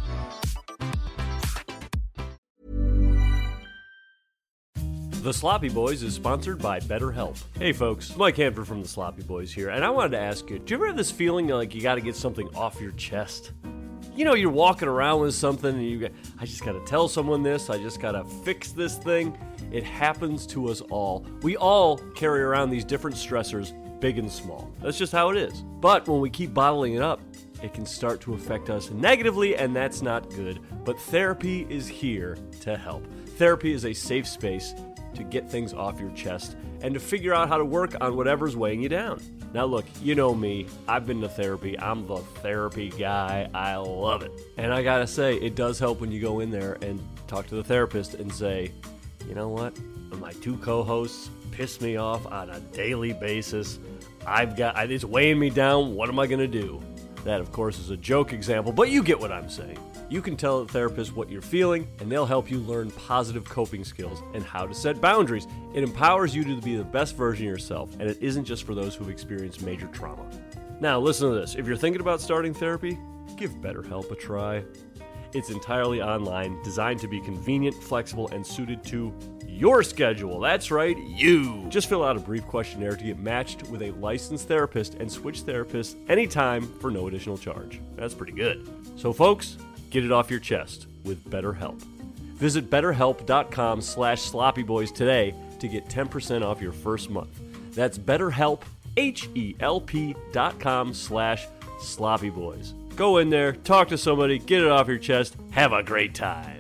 The Sloppy Boys is sponsored by BetterHelp. Hey folks, Mike Hanford from The Sloppy Boys here, and I wanted to ask you, do you ever have this feeling like you got to get something off your chest? You know, you're walking around with something and you go, I just got to tell someone this, I just got to fix this thing. It happens to us all. We all carry around these different stressors, big and small. That's just how it is. But when we keep bottling it up, it can start to affect us negatively, and that's not good. But therapy is here to help. Therapy is a safe space to get things off your chest and to figure out how to work on whatever's weighing you down. Now look, you know me, I've been to therapy, I'm the therapy guy, I love it. And I gotta say, it does help when you go in there and talk to the therapist and say, you know what, my two co-hosts piss me off on a daily basis, I've got, it's weighing me down, what am I gonna do? That of course is a joke example, but you get what I'm saying. You can tell the therapist what you're feeling, and they'll help you learn positive coping skills and how to set boundaries. It empowers you to be the best version of yourself, and it isn't just for those who've experienced major trauma. Now, listen to this. If you're thinking about starting therapy, give BetterHelp a try. It's entirely online, designed to be convenient, flexible, and suited to your schedule. That's right, you. Just fill out a brief questionnaire to get matched with a licensed therapist and switch therapists anytime for no additional charge. That's pretty good. So, folks, get it off your chest with BetterHelp. Visit betterhelp.com slash sloppyboys today to get ten percent off your first month. That's BetterHelp, H-E-L-P dot com slash sloppyboys. Go in there, talk to somebody, get it off your chest, have a great time.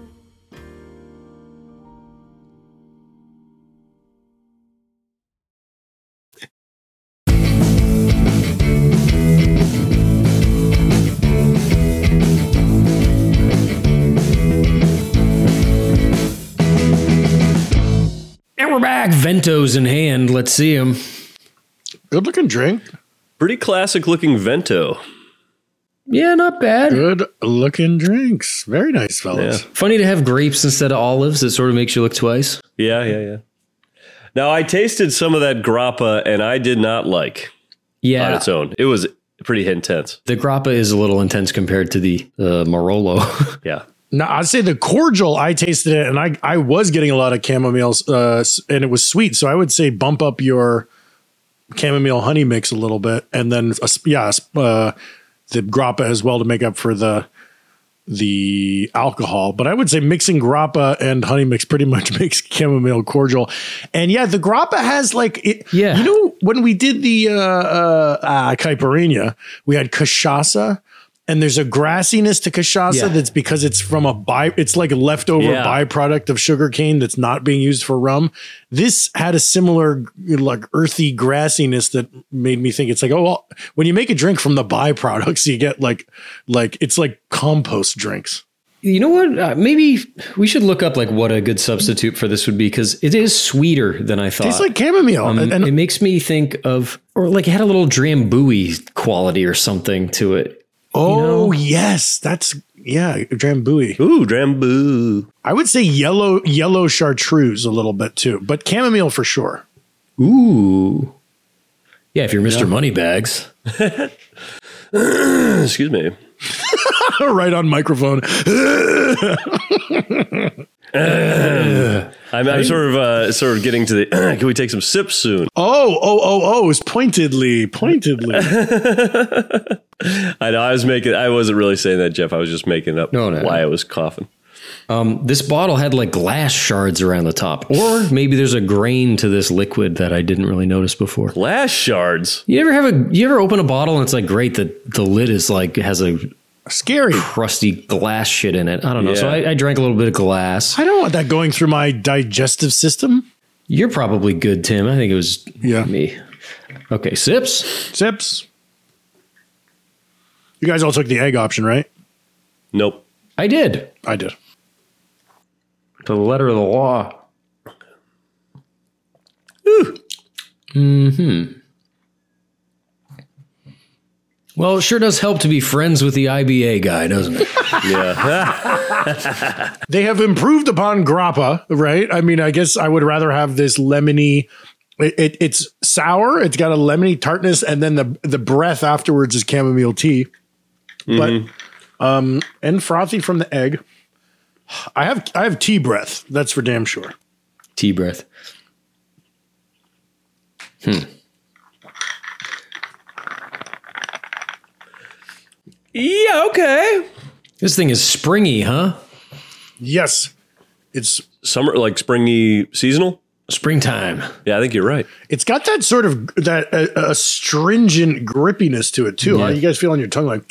And we're back, Ventos in hand. Let's see them. Good looking drink. Pretty classic looking Vento. Yeah, not bad. Good looking drinks. Very nice, fellas. Yeah. Funny to have grapes instead of olives. It sort of makes you look twice. Yeah, yeah, yeah. Now, I tasted some of that grappa, and I did not like Yeah. on its own. It was pretty intense. The grappa is a little intense compared to the uh, Marolo. Yeah. No, I'd say the cordial, I tasted it, and I, I was getting a lot of chamomile, uh, and it was sweet. So I would say bump up your chamomile honey mix a little bit, and then, uh, yeah, uh, the grappa as well to make up for the the alcohol. But I would say mixing grappa and honey mix pretty much makes chamomile cordial. And yeah, the grappa has like, it, yeah. You know, when we did the uh, uh, uh, caipirinha, we had cachaça And there's a grassiness to cachaça Yeah. that's because it's from a by, it's like a leftover Yeah. byproduct of sugarcane that's not being used for rum. This had a similar like earthy grassiness that made me think it's like, oh, well, when you make a drink from the byproducts, you get like, like it's like compost drinks. You know what? Uh, maybe we should look up like what a good substitute for this would be because it is sweeter than I thought. Tastes like chamomile. Um, and, and it makes me think of, or like it had a little drambuie quality or something to it. oh, know? yes, that's, yeah, drambuie. Ooh, Drambu. I would say yellow, yellow chartreuse a little bit too, but chamomile for sure. Ooh. Yeah, if you're Mister Moneybags. Excuse me. Right on microphone. I'm, I'm sort of uh, sort of getting to the. Can we take some sips soon? Oh, oh, oh, oh, it's pointedly, pointedly. I know. I was making. I wasn't really saying that, Jeff. I was just making up No, no, why no. I was coughing. Um, this bottle had like glass shards around the top, or maybe there's a grain to this liquid that I didn't really notice before. Glass shards. You ever have a? You ever open a bottle and it's like great that the lid is like has a Scary. crusty glass shit in it. I don't know. So Yeah. I, I drank a little bit of glass. I don't want that going through my digestive system. You're probably good, Tim. I think it was Yeah. me. Okay, sips. Sips. You guys all took the egg option, right? Nope. I did. I did. To the letter of the law. Well, it sure does help to be friends with the I B A guy, doesn't it? Yeah. They have improved upon grappa, right? I mean, I guess I would rather have this lemony. It, it, it's sour. It's got a lemony tartness, and then the the breath afterwards is chamomile tea. But um, and frothy from the egg. I have I have tea breath. That's for damn sure. Tea breath. Yeah. Okay. This thing is springy, huh? Yes, it's Summer, like springy, seasonal. Springtime. Yeah, I think you're right. it's got that sort of that uh, astringent grippiness to it too. How Yeah. you guys feel on your tongue like?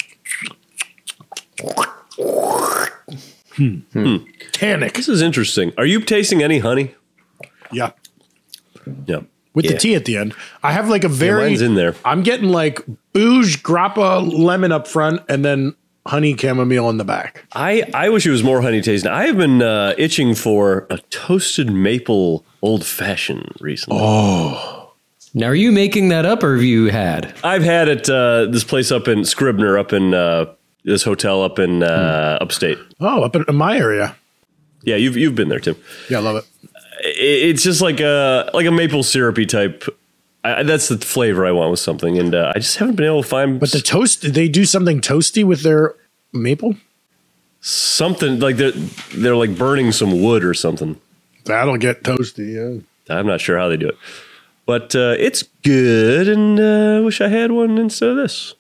Hmm. Tannic. This is interesting. Are you tasting any honey? Yeah. Yeah. With the Yeah. tea at the end. I have like a very mine's in there. I'm getting like bouge, grappa, lemon up front, and then honey chamomile in the back. I, I wish it was more honey tasting. I have been uh, itching for a toasted maple old fashioned recently. Now, are you making that up or have you had? I've had it uh, this place up in Scribner, up in uh, this hotel up in uh, upstate. Oh, up in, in my area. Yeah, you've you've been there, Tim. Yeah, I love it. It- It's just like a like a maple syrupy type. I, that's the flavor I want with something, and uh, I just haven't been able to find. But the toast, did they do something toasty with their maple? something like they're they're like burning some wood or something. That'll get toasty, yeah. I'm not sure how they do it, but uh, it's good, and uh, I wish I had one instead of this.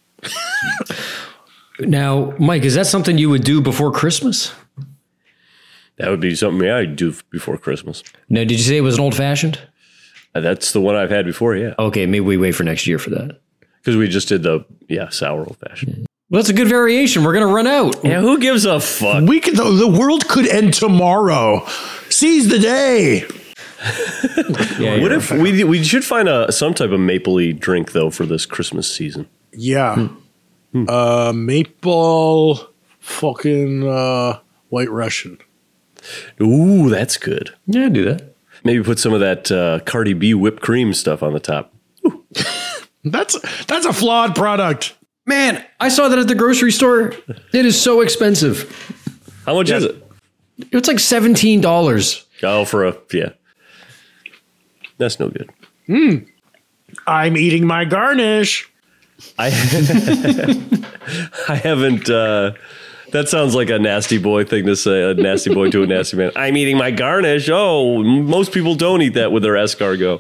Now, Mike, is that something you would do before Christmas? That would be something yeah, I'd do before Christmas. No, did you say it was an old fashioned? Uh, That's the one I've had before, yeah, Okay, maybe we wait for next year for that. because we just did the yeah sour old fashioned. Well, that's a good variation. We're going to run out. Yeah, who gives a fuck? We could, the, the world could end tomorrow. Seize the day. Yeah, What you're if we we should find a some type of mapley drink though for this Christmas season? Yeah. Uh, maple fucking uh, white Russian. Ooh, that's good. Yeah, do that. Maybe put some of that uh, Cardi B whipped cream stuff on the top. That's that's a flawed product. Man, I saw that at the grocery store. It is so expensive. How much is it? It's like seventeen dollars. Oh, for a yeah. That's no good. I'm eating my garnish. I I haven't. Uh, that sounds like a nasty boy thing to say. A nasty boy to a nasty man. I'm eating my garnish. Oh, m- most people don't eat that with their escargot.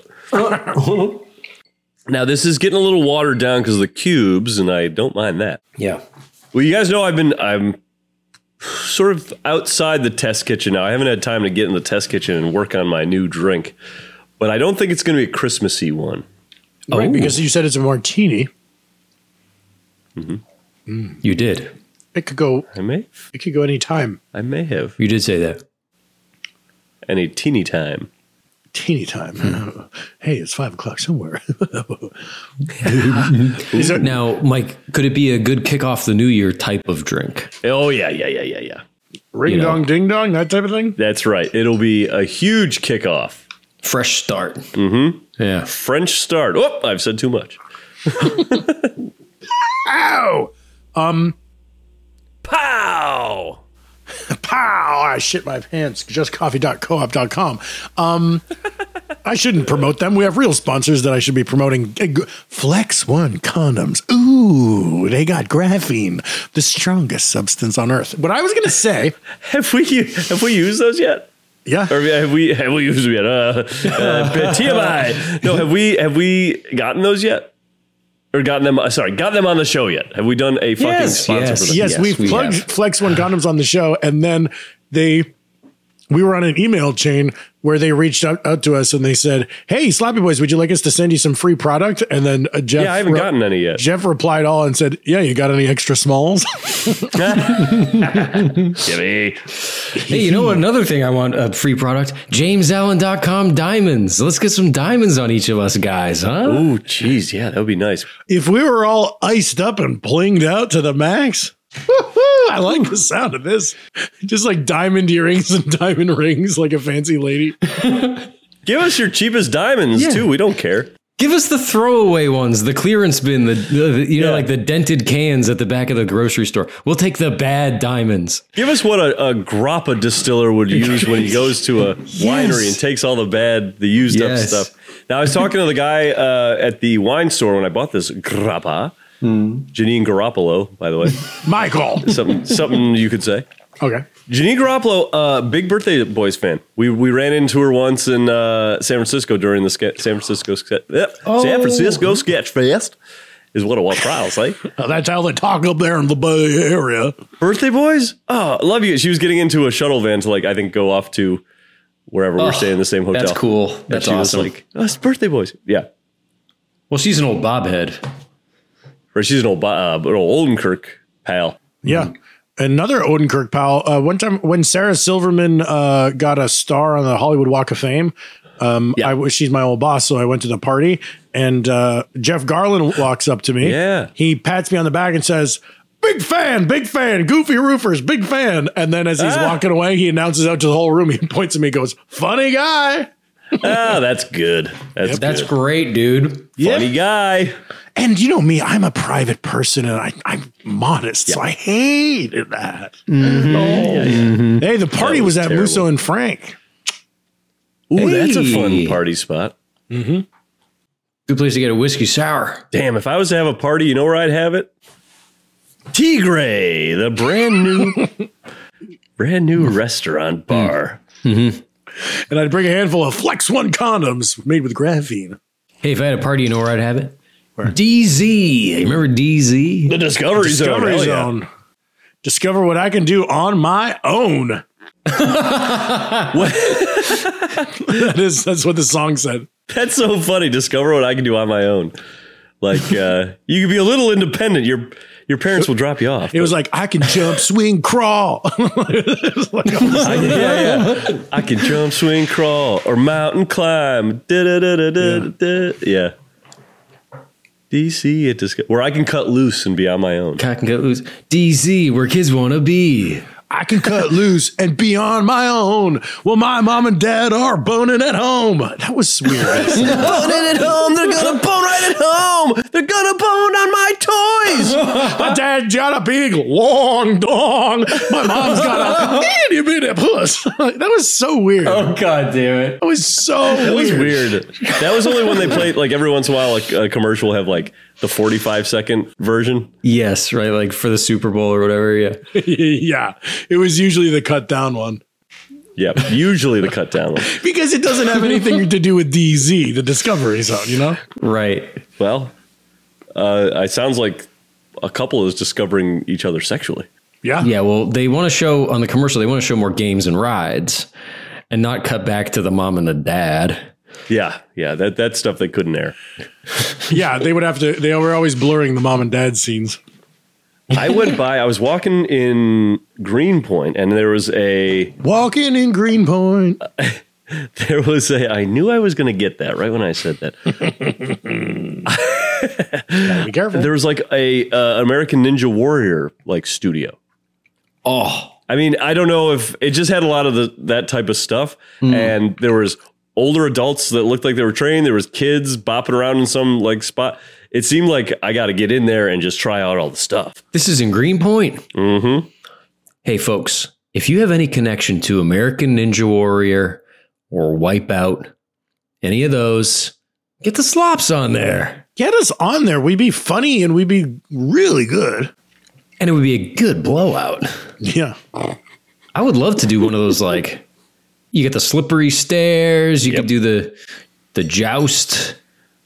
Now this is getting a little watered down because of the cubes, and I don't mind that. Yeah. Well, you guys know I've been I'm sort of outside the test kitchen now. I haven't had time to get in the test kitchen and work on my new drink, but I don't think it's going to be a Christmassy one. Right, Oh. because you said it's a martini. You did. It could go. I may. It could go any time. I may have. You did say that. Any teeny time. Teeny time. Hmm. Hey, it's five o'clock somewhere. Is there, now, Mike, could it be a good kick off the new year type of drink? Oh, yeah, yeah, yeah, yeah, yeah. Ring You know. dong, ding dong, that type of thing? That's right. It'll be a huge kickoff. Fresh start. Mm-hmm. Yeah. French start. Oh, I've said too much. Ow! Um, Pow! pow! I shit my pants. just coffee dot coop dot com. Um, I shouldn't promote them. We have real sponsors that I should be promoting. Flex One condoms. Ooh, they got graphene, the strongest substance on earth. What I was going to say, Have we have we used those yet? yeah, Or have we have we used them yet? Uh, uh, T M I. No, have we have we gotten those yet? Or gotten them? uh, Sorry, got them on the show yet? Have we done a fucking Yes, sponsor yes. for them? yes, Yes, we've we plugged have. Flex One condoms on the show, and then they, we were on an email chain where they reached out, out to us and they said, "Hey, Sloppy Boys, would you like us to send you some free product?" And then uh, Jeff, Yeah, I haven't gotten any yet. Jeff replied all and said, "Yeah, you got any extra smalls?" Jimmy. Hey, you know what? Another thing I want a free product, james allen dot com diamonds. Let's get some diamonds on each of us guys, huh? Oh, geez, yeah, that would be nice. If we were all iced up and blinged out to the max, woo-hoo, I like the sound of this. Just like diamond earrings and diamond rings, like a fancy lady. Give us your cheapest diamonds Yeah. too. We don't care. Give us the throwaway ones, the clearance bin, the, the you know, Yeah. like the dented cans at the back of the grocery store. We'll take the bad diamonds. Give us what a, a grappa distiller would use when he goes to a winery and takes all the bad, the used Yes. up stuff. Now, I was talking to the guy uh, at the wine store when I bought this grappa. Janine Garoppolo, by the way. Michael. something, something you could say. Okay. Janine Garoppolo, uh, big Birthday Boys fan. We we ran into her once in uh, San Francisco during the ske- San Francisco ske- uh, San Francisco Sketch Fest. Is what it was, I'll say. Uh, that's how they talk up there in the Bay Area. Birthday Boys? Oh, I love you. She was getting into a shuttle van to, like, I think go off to wherever we're staying in the same hotel. That's cool. And That's she awesome. was like, oh, it's Birthday Boys. Yeah. Well, she's an old bobhead. Or she's an old, uh, an old Oldenkirk pal. Yeah. Another Odenkirk pal. Uh, one time when Sarah Silverman uh, got a star on the Hollywood Walk of Fame, um, Yeah. I, she's my old boss, so I went to the party, and uh, Jeff Garland walks up to me. Yeah. He pats me on the back and says, "Big fan, big fan, Goofy Roofers, big fan." And then as he's Ah. walking away, he announces out to the whole room, he points at me and goes, "Funny guy." Ah, that's good. That's That's good. great, dude. Funny guy. And you know me, I'm a private person and I, I'm modest, so I hated that. Mm-hmm. Oh. Hey, the party That was, was at terrible. Musso and Frank. Ooh, that's a fun Hey. party spot. Good place to get a whiskey sour. Damn, if I was to have a party, you know where I'd have it? Tigre, the brand new, brand new restaurant bar. And I'd bring a handful of Flex One condoms made with graphene. Hey, if I had a party, you know where I'd have it? D Z. Remember D Z? The Discovery, Discovery Zone. Hell yeah. Zone. Discover what I can do on my own. that is, that's what the song said. That's so funny. Discover what I can do on my own. Like, uh, you can be a little independent. Your your parents will drop you off. It was like, I can jump, swing, crawl. It was like, I, yeah, yeah. I can jump, swing, crawl, or mountain climb. Da-da-da-da-da-da. Yeah. D C at Discover, where I can cut loose and be on my own. Cock and cut loose. D Z, where kids want to be. I can cut loose and be on my own. Well, my mom and dad are boning at home. That was weird. Boning at home. They're gonna bone right at home. They're gonna bone on my toys. My dad's got a big long dong. My mom's got a itty bitty puss. That was so weird. Oh, God damn it. That was so That was weird. weird. That was only when they played, like, every once in a while, like a commercial will have like the forty-five second version. Yes, right. Like for the Super Bowl or whatever. Yeah. Yeah, it was usually the cut down one Yeah, usually the cut down one. because it doesn't have anything to do with D Z, the Discovery Zone, you know? Right. Well, uh, it sounds like a couple is discovering each other sexually. Yeah. Yeah. Well, they want to show on the commercial, they want to show more games and rides and not cut back to the mom and the dad. Yeah, yeah, that that stuff they couldn't air. Yeah, they would have to, they were always blurring the mom and dad scenes. I went by, I was walking in Greenpoint and there was a... Walking in Greenpoint. There was a... I knew I was going to get that right when I said that. Be careful. There was like a uh, American Ninja Warrior like studio. Oh, I mean, I don't know if it just had a lot of the that type of stuff, mm. and there was older adults that looked like they were trained. There was kids bopping around in some like spot. It seemed like I got to get in there and just try out all the stuff. This is in Greenpoint. Mm-hmm. Hey, folks, if you have any connection to American Ninja Warrior or Wipeout, any of those, get the slops on there. Get us on there. We'd be funny and we'd be really good. And it would be a good blowout. Yeah. I would love to do one of those, like, you get the slippery stairs, you yep. could do the the joust.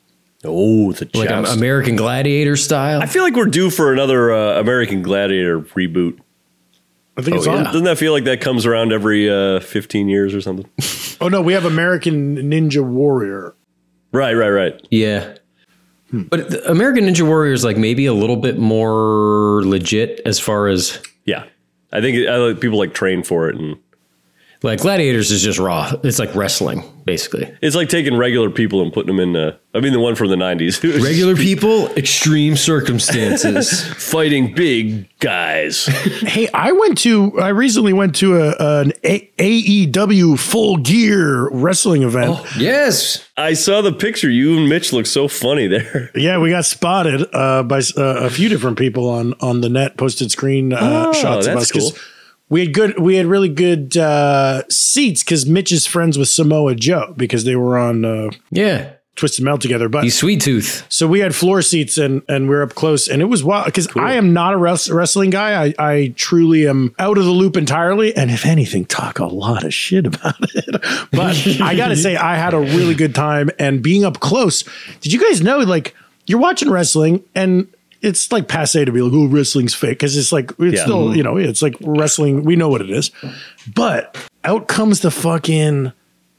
Oh, the like joust. Like American Gladiator style. I feel like we're due for another uh, American Gladiator reboot. I think oh, it's yeah. on. Doesn't that feel like that comes around every uh, fifteen years or something? Oh, no, we have American Ninja Warrior. Right, right, right. Yeah. Hmm. But the American Ninja Warrior is like maybe a little bit more legit as far as... Yeah. I think it, I like people like train for it. And like Gladiators is just raw. It's like wrestling, basically. It's like taking regular people and putting them in... Uh, I mean, the one from the nineties. Regular people, extreme circumstances. Fighting big guys. Hey, I went to... I recently went to a, an a- AEW Full Gear wrestling event. Oh, yes. I saw the picture. You and Mitch look so funny there. Yeah, we got spotted uh, by uh, a few different people on, on the net, posted screen uh, oh, shots of us. Cool. We had good. We had really good uh, seats because Mitch is friends with Samoa Joe because they were on uh, yeah Twisted Metal together. But he's Sweet Tooth. So we had floor seats and and we we're up close and it was wild because cool. I am not a res- wrestling guy. I, I truly am out of the loop entirely. And if anything, talk a lot of shit about it. But I got to say, I had a really good time and being up close. Did you guys know like you're watching wrestling and it's like passe to be like, oh, wrestling's fake. Cause it's like, it's yeah. still, you know, it's like wrestling. We know what it is, but out comes the fucking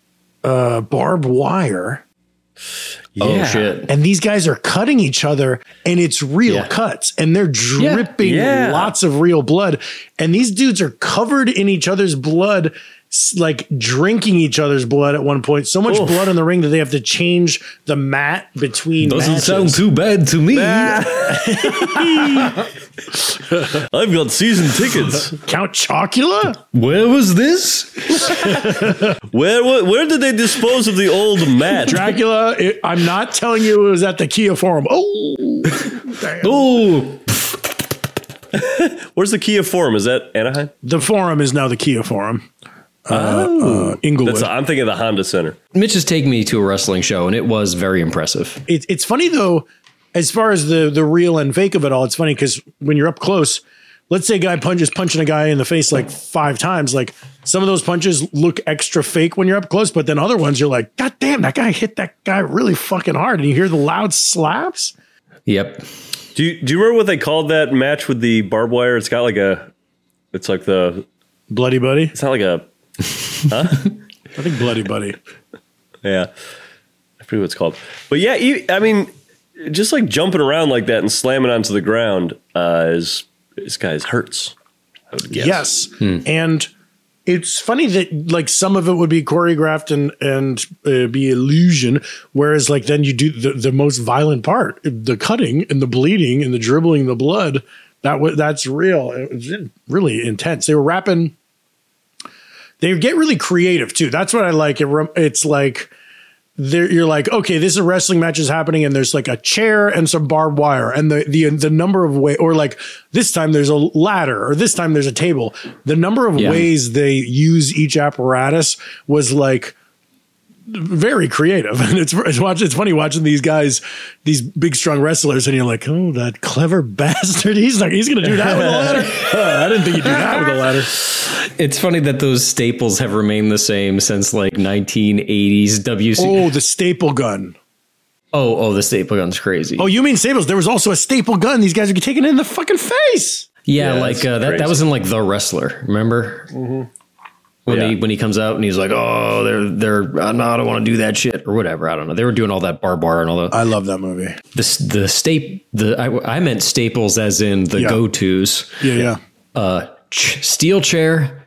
uh, barbed wire. Yeah. Oh, shit. And these guys are cutting each other and it's real yeah. cuts and they're dripping yeah. Yeah. lots of real blood. And these dudes are covered in each other's blood, like drinking each other's blood at one point. So much Oof. blood in the ring that they have to change the mat between Doesn't matches. sound too bad to me. I've got season tickets. Count Chocula? Where was this? where, where where did they dispose of the old mat? Dracula, it, I'm not telling you it was at the Kia Forum. Oh, damn. Oh. Where's the Kia Forum? Is that Anaheim? The Forum is now the Kia Forum. Uh, oh, uh, Inglewood. That's, I'm thinking of the Honda Center. Mitch has taken me to a wrestling show, and it was very impressive. It, it's funny, though, as far as the, the real and fake of it all, it's funny because when you're up close, let's say a guy punches punching a guy in the face like five times. Like some of those punches look extra fake when you're up close, but then other ones you're like, God damn, that guy hit that guy really fucking hard. And you hear the loud slaps. Yep. Do you, do you remember what they called that match with the barbed wire? It's got like a, it's like the Bloody Buddy. It's not like a, huh? I think Bloody Buddy. Yeah. I forget what it's called. But yeah, you, I mean, just like jumping around like that and slamming onto the ground uh, is, this guy's hurts. I would guess. Yes. Hmm. And it's funny that like some of it would be choreographed and, and uh, be illusion. Whereas like then you do the, the most violent part, the cutting and the bleeding and the dribbling the blood. That w- that's real. It was really intense. They were rapping. They get really creative too. That's what I like. It, it's like you're like, okay, this is a wrestling match is happening, and there's like a chair and some barbed wire, and the the the number of way, or like this time there's a ladder, or this time there's a table. The number of yeah. ways they use each apparatus was like very creative, and it's it's watch it's funny watching these guys, these big strong wrestlers, and you're like, oh, that clever bastard. He's like, he's gonna do that with a ladder. Oh, I didn't think he'd do that with a ladder. It's funny that those staples have remained the same since like nineteen eighties W C. Oh, the staple gun. Oh, oh, the staple gun's crazy. Oh, you mean staples? There was also a staple gun. These guys are taking it in the fucking face. Yeah, yeah like uh, that. That was in like The Wrestler. Remember? Mm-hmm. when Yeah. he when he comes out and he's like, oh, they're they're I don't want to do that shit or whatever. I don't know. They were doing all that barbed wire and all that. I love that movie. The the staple the I, I meant staples as in the Yeah. go tos. Yeah, yeah. Uh, ch- steel chair,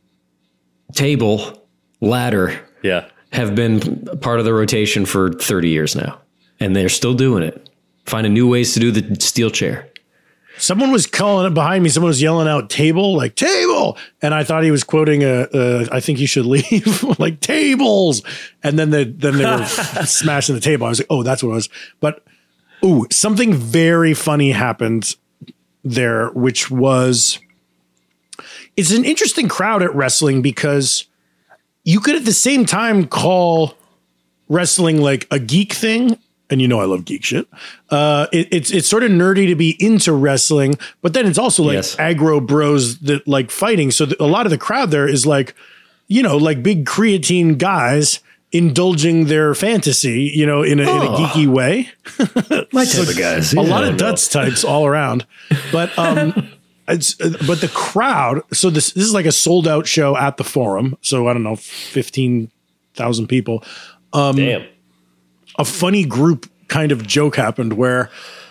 table, ladder Yeah. have been part of the rotation for thirty years now, and they're still doing it. Finding new ways to do the steel chair. Someone was calling it behind me. Someone was yelling out "table," like "table," and I thought he was quoting a. a I think you should leave, like tables. And then the then they were smashing the table. I was like, oh, that's what it was. But ooh, something very funny happened there, which was it's an interesting crowd at wrestling because you could at the same time call wrestling like a geek thing. And you know I love geek shit. Uh, it, it's it's sort of nerdy to be into wrestling, but then it's also like Yes. aggro bros that like fighting. So the, a lot of the crowd there is like, you know, like big creatine guys indulging their fantasy, you know, in a, in a geeky way. My type of guys. A Yeah, lot I of know. Dutz types all around, but um, it's uh, but the crowd. So this this is like a sold out show at the Forum. So I don't know, fifteen thousand people. Um, Damn. A funny group kind of joke happened where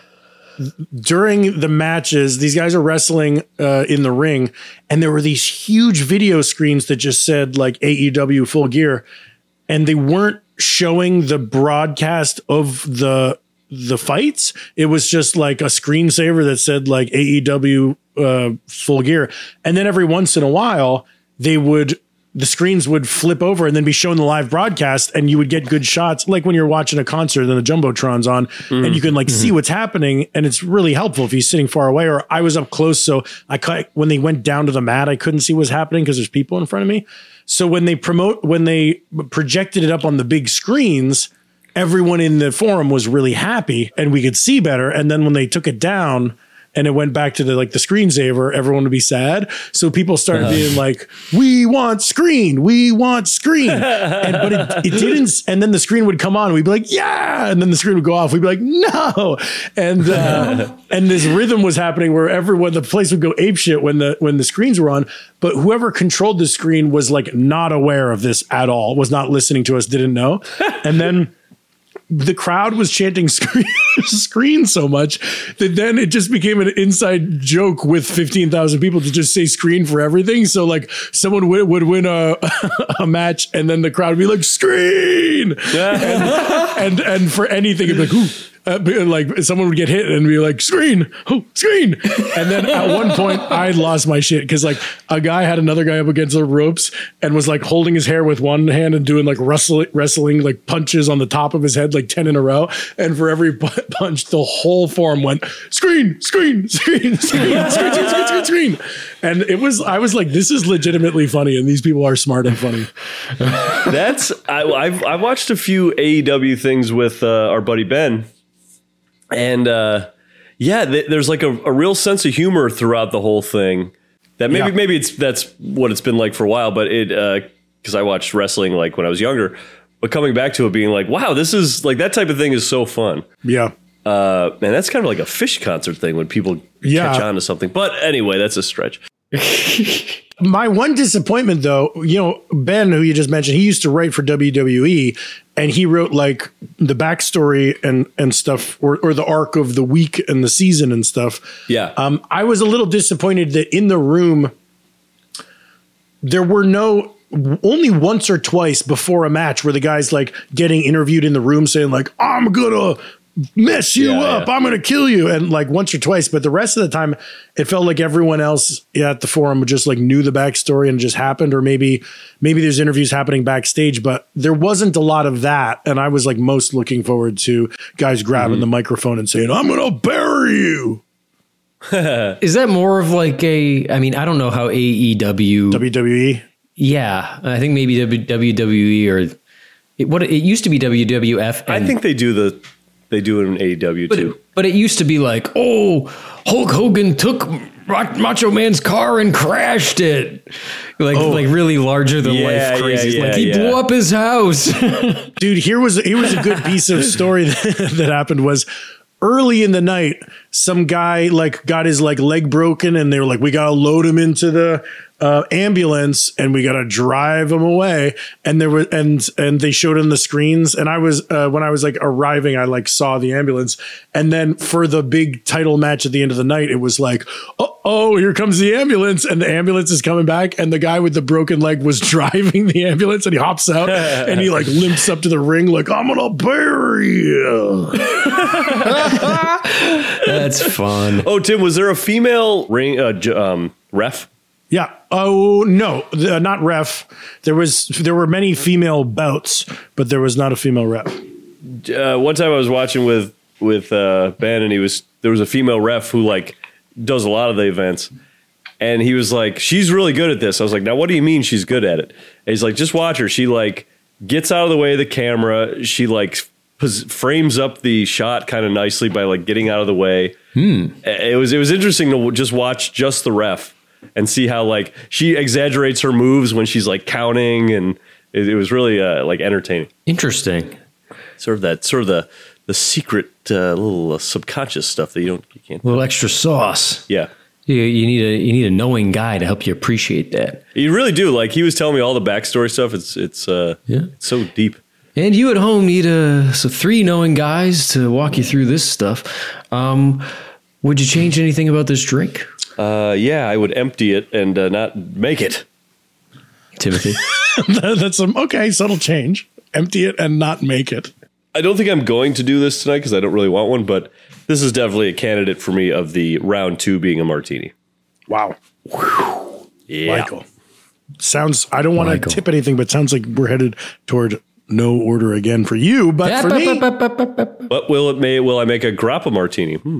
during the matches, these guys are wrestling uh, in the ring, and there were these huge video screens that just said like A E W Full Gear, and they weren't showing the broadcast of the the fights. It was just like a screensaver that said like A E W uh, Full Gear, and then every once in a while they would. The screens would flip over and then be shown the live broadcast, and you would get good shots, like when you're watching a concert and the Jumbotron's on, and you can like see what's happening. And it's really helpful if you're sitting far away, or I was up close. So I cut when they went down to the mat, I couldn't see what was happening because there's people in front of me. So when they promote, when they projected it up on the big screens, everyone in the forum was really happy and we could see better. And then when they took it down, and it went back to the like the screensaver, everyone would be sad. So people started being like, "We want screen, we want screen," and but it, it didn't. And then the screen would come on, and we'd be like, "Yeah," and then the screen would go off. We'd be like, "No," and uh, and this rhythm was happening where everyone, the place would go apeshit when the when the screens were on. But whoever controlled the screen was like not aware of this at all, was not listening to us, didn't know, and then. The crowd was chanting screen, screen so much that then it just became an inside joke with fifteen thousand people to just say screen for everything. So like someone would, would win a, a match and then the crowd would be like screen and, and, and for anything it'd be like, ooh. Uh, like someone would get hit and be like screen, oh screen, and then at one point I lost my shit because like a guy had another guy up against the ropes and was like holding his hair with one hand and doing like wrestling, wrestling like punches on the top of his head like ten in a row, and for every pu- punch the whole forum went screen, screen, screen, screen, screen, screen, screen, screen, screen, and it was I was like this is legitimately funny and these people are smart and funny. That's I, I've I've watched a few A E W things with uh, our buddy Ben. And uh, yeah, th- there's like a, a real sense of humor throughout the whole thing. That maybe Yeah. maybe it's that's what it's been like for a while. But it because uh, I watched wrestling like when I was younger. But coming back to it, being like, wow, this is like that type of thing is so fun. Yeah. Uh, man, that's kind of like a Fish concert thing when people Yeah. catch on to something. But anyway, that's a stretch. My one disappointment, though, you know, Ben, who you just mentioned, he used to write for W W E, and he wrote like the backstory and and stuff, or or the arc of the week and the season and stuff. Yeah. Um, I was a little disappointed that in the room there were no only once or twice before a match where the guy's like getting interviewed in the room saying like, "I'm gonna mess you Yeah, up. yeah. I'm going to kill you." And like once or twice, but the rest of the time it felt like everyone else at the forum just like knew the backstory and it just happened. Or maybe, maybe there's interviews happening backstage, but there wasn't a lot of that. And I was like most looking forward to guys grabbing Mm-hmm. the microphone and saying, "I'm going to bury you." Is that more of like a, I mean, I don't know how A E W. W W E. Yeah. I think maybe W W E or it, what it used to be W W F. I and- think they do the they do it in A E W But too. it, but it used to be like, oh, Hulk Hogan took Macho Man's car and crashed it. Like, like really larger than Yeah, life crazy. yeah, like he yeah, blew yeah. up his house. Dude, here was here was a good piece of story that, that happened was early in the night, some guy like got his like leg broken and they were like, "We gotta load him into the uh, ambulance, and we got to drive them away. And there were, and, and they showed on the screens. And I was, uh, when I was like arriving, I like saw the ambulance. And then for the big title match at the end of the night, it was like, oh, oh, here comes the ambulance. And the ambulance is coming back. And the guy with the broken leg was driving the ambulance, and he hops out and he like limps up to the ring like, I'm going to bury you. That's fun. Oh, Tim, was there a female ring uh, j- um, ref? Yeah. Oh no, uh, not ref. There was there were many female bouts, but there was not a female ref. Uh, one time I was watching with with uh, Ben, and he was there was a female ref who like does a lot of the events, and he was like, "She's really good at this." I was like, "Now, what do you mean she's good at it?" And he's like, "Just watch her. She like gets out of the way of the camera. She like pos- frames up the shot kind of nicely by like getting out of the way." Hmm. It was it was interesting to just watch just the ref and see how like she exaggerates her moves when she's like counting, and it, it was really uh, like entertaining. Interesting. Sort of that sort of the the secret uh, little uh, subconscious stuff that you don't you can't. A little extra sauce. Yeah. You, you need a you need a knowing guy to help you appreciate that. You really do. Like he was telling me all the backstory stuff. It's it's uh Yeah. it's so deep. And you at home need a so three knowing guys to walk you through this stuff. Um, would you change anything about this drink? Uh, yeah, I would empty it and uh, not make it. Timothy? That's some okay, subtle change. Empty it and not make it. I don't think I'm going to do this tonight because I don't really want one, but this is definitely a candidate for me of the round two being a martini. Wow. Yeah. Michael. Sounds, I don't want to Michael. tip anything, but sounds like we're headed toward no order again for you. But for me, But will it may will I make a grappa martini? Hmm.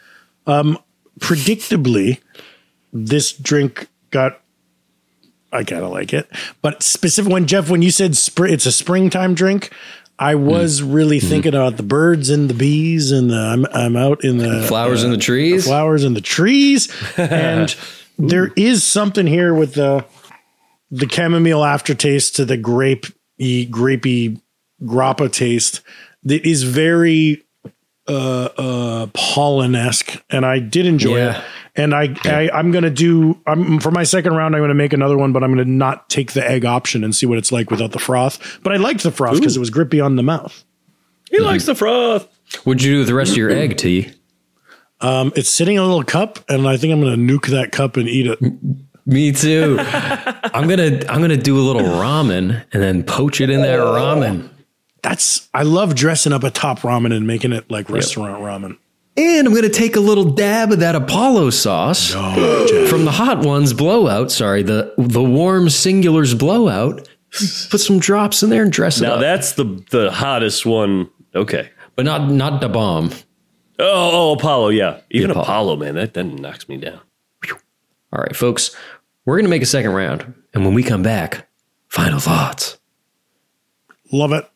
predictably, this drink got, I kind of like it. But specific, when Jeff, when you said spr- it's a springtime drink, I was really thinking about the birds and the bees, and the, I'm, I'm out in the Flowers uh, in the trees? the flowers in the trees. And there is something here with the, the chamomile aftertaste to the grape grapey grappa taste that is very uh, uh, pollen-esque, and I did enjoy Yeah. it. And I, I I'm gonna do I'm, for my second round. I'm gonna make another one, but I'm gonna not take the egg option and see what it's like without the froth. But I liked the froth because it was grippy on the mouth. He likes the froth. What'd you do with the rest of your egg, T? Um, it's sitting in a little cup, and I think I'm gonna nuke that cup and eat it. Me too. I'm gonna I'm gonna do a little ramen and then poach it in that ramen. That's I love dressing up a top ramen and making it like restaurant ramen. And I'm going to take a little dab of that Apollo sauce from the Hot Ones blowout. Sorry, the the warm Singular's blowout. Put some drops in there and dress it Now up. that's the the hottest one. Okay. But not not the bomb. Oh, oh Apollo, yeah. Even Apollo. Apollo. man, that then knocks me down. All right, folks, we're going to make a second round. And when we come back, final thoughts. Love it.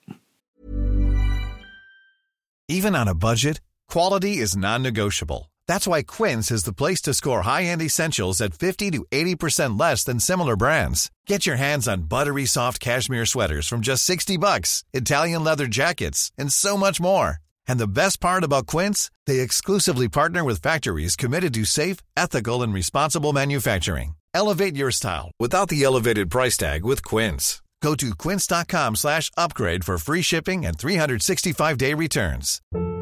Even on a budget, quality is non-negotiable. That's why Quince is the place to score high-end essentials at fifty to eighty percent less than similar brands. Get your hands on buttery soft cashmere sweaters from just sixty bucks, Italian leather jackets, and so much more. And the best part about Quince, they exclusively partner with factories committed to safe, ethical, and responsible manufacturing. Elevate your style without the elevated price tag with Quince. Go to quince.com slash upgrade for free shipping and three sixty-five day returns.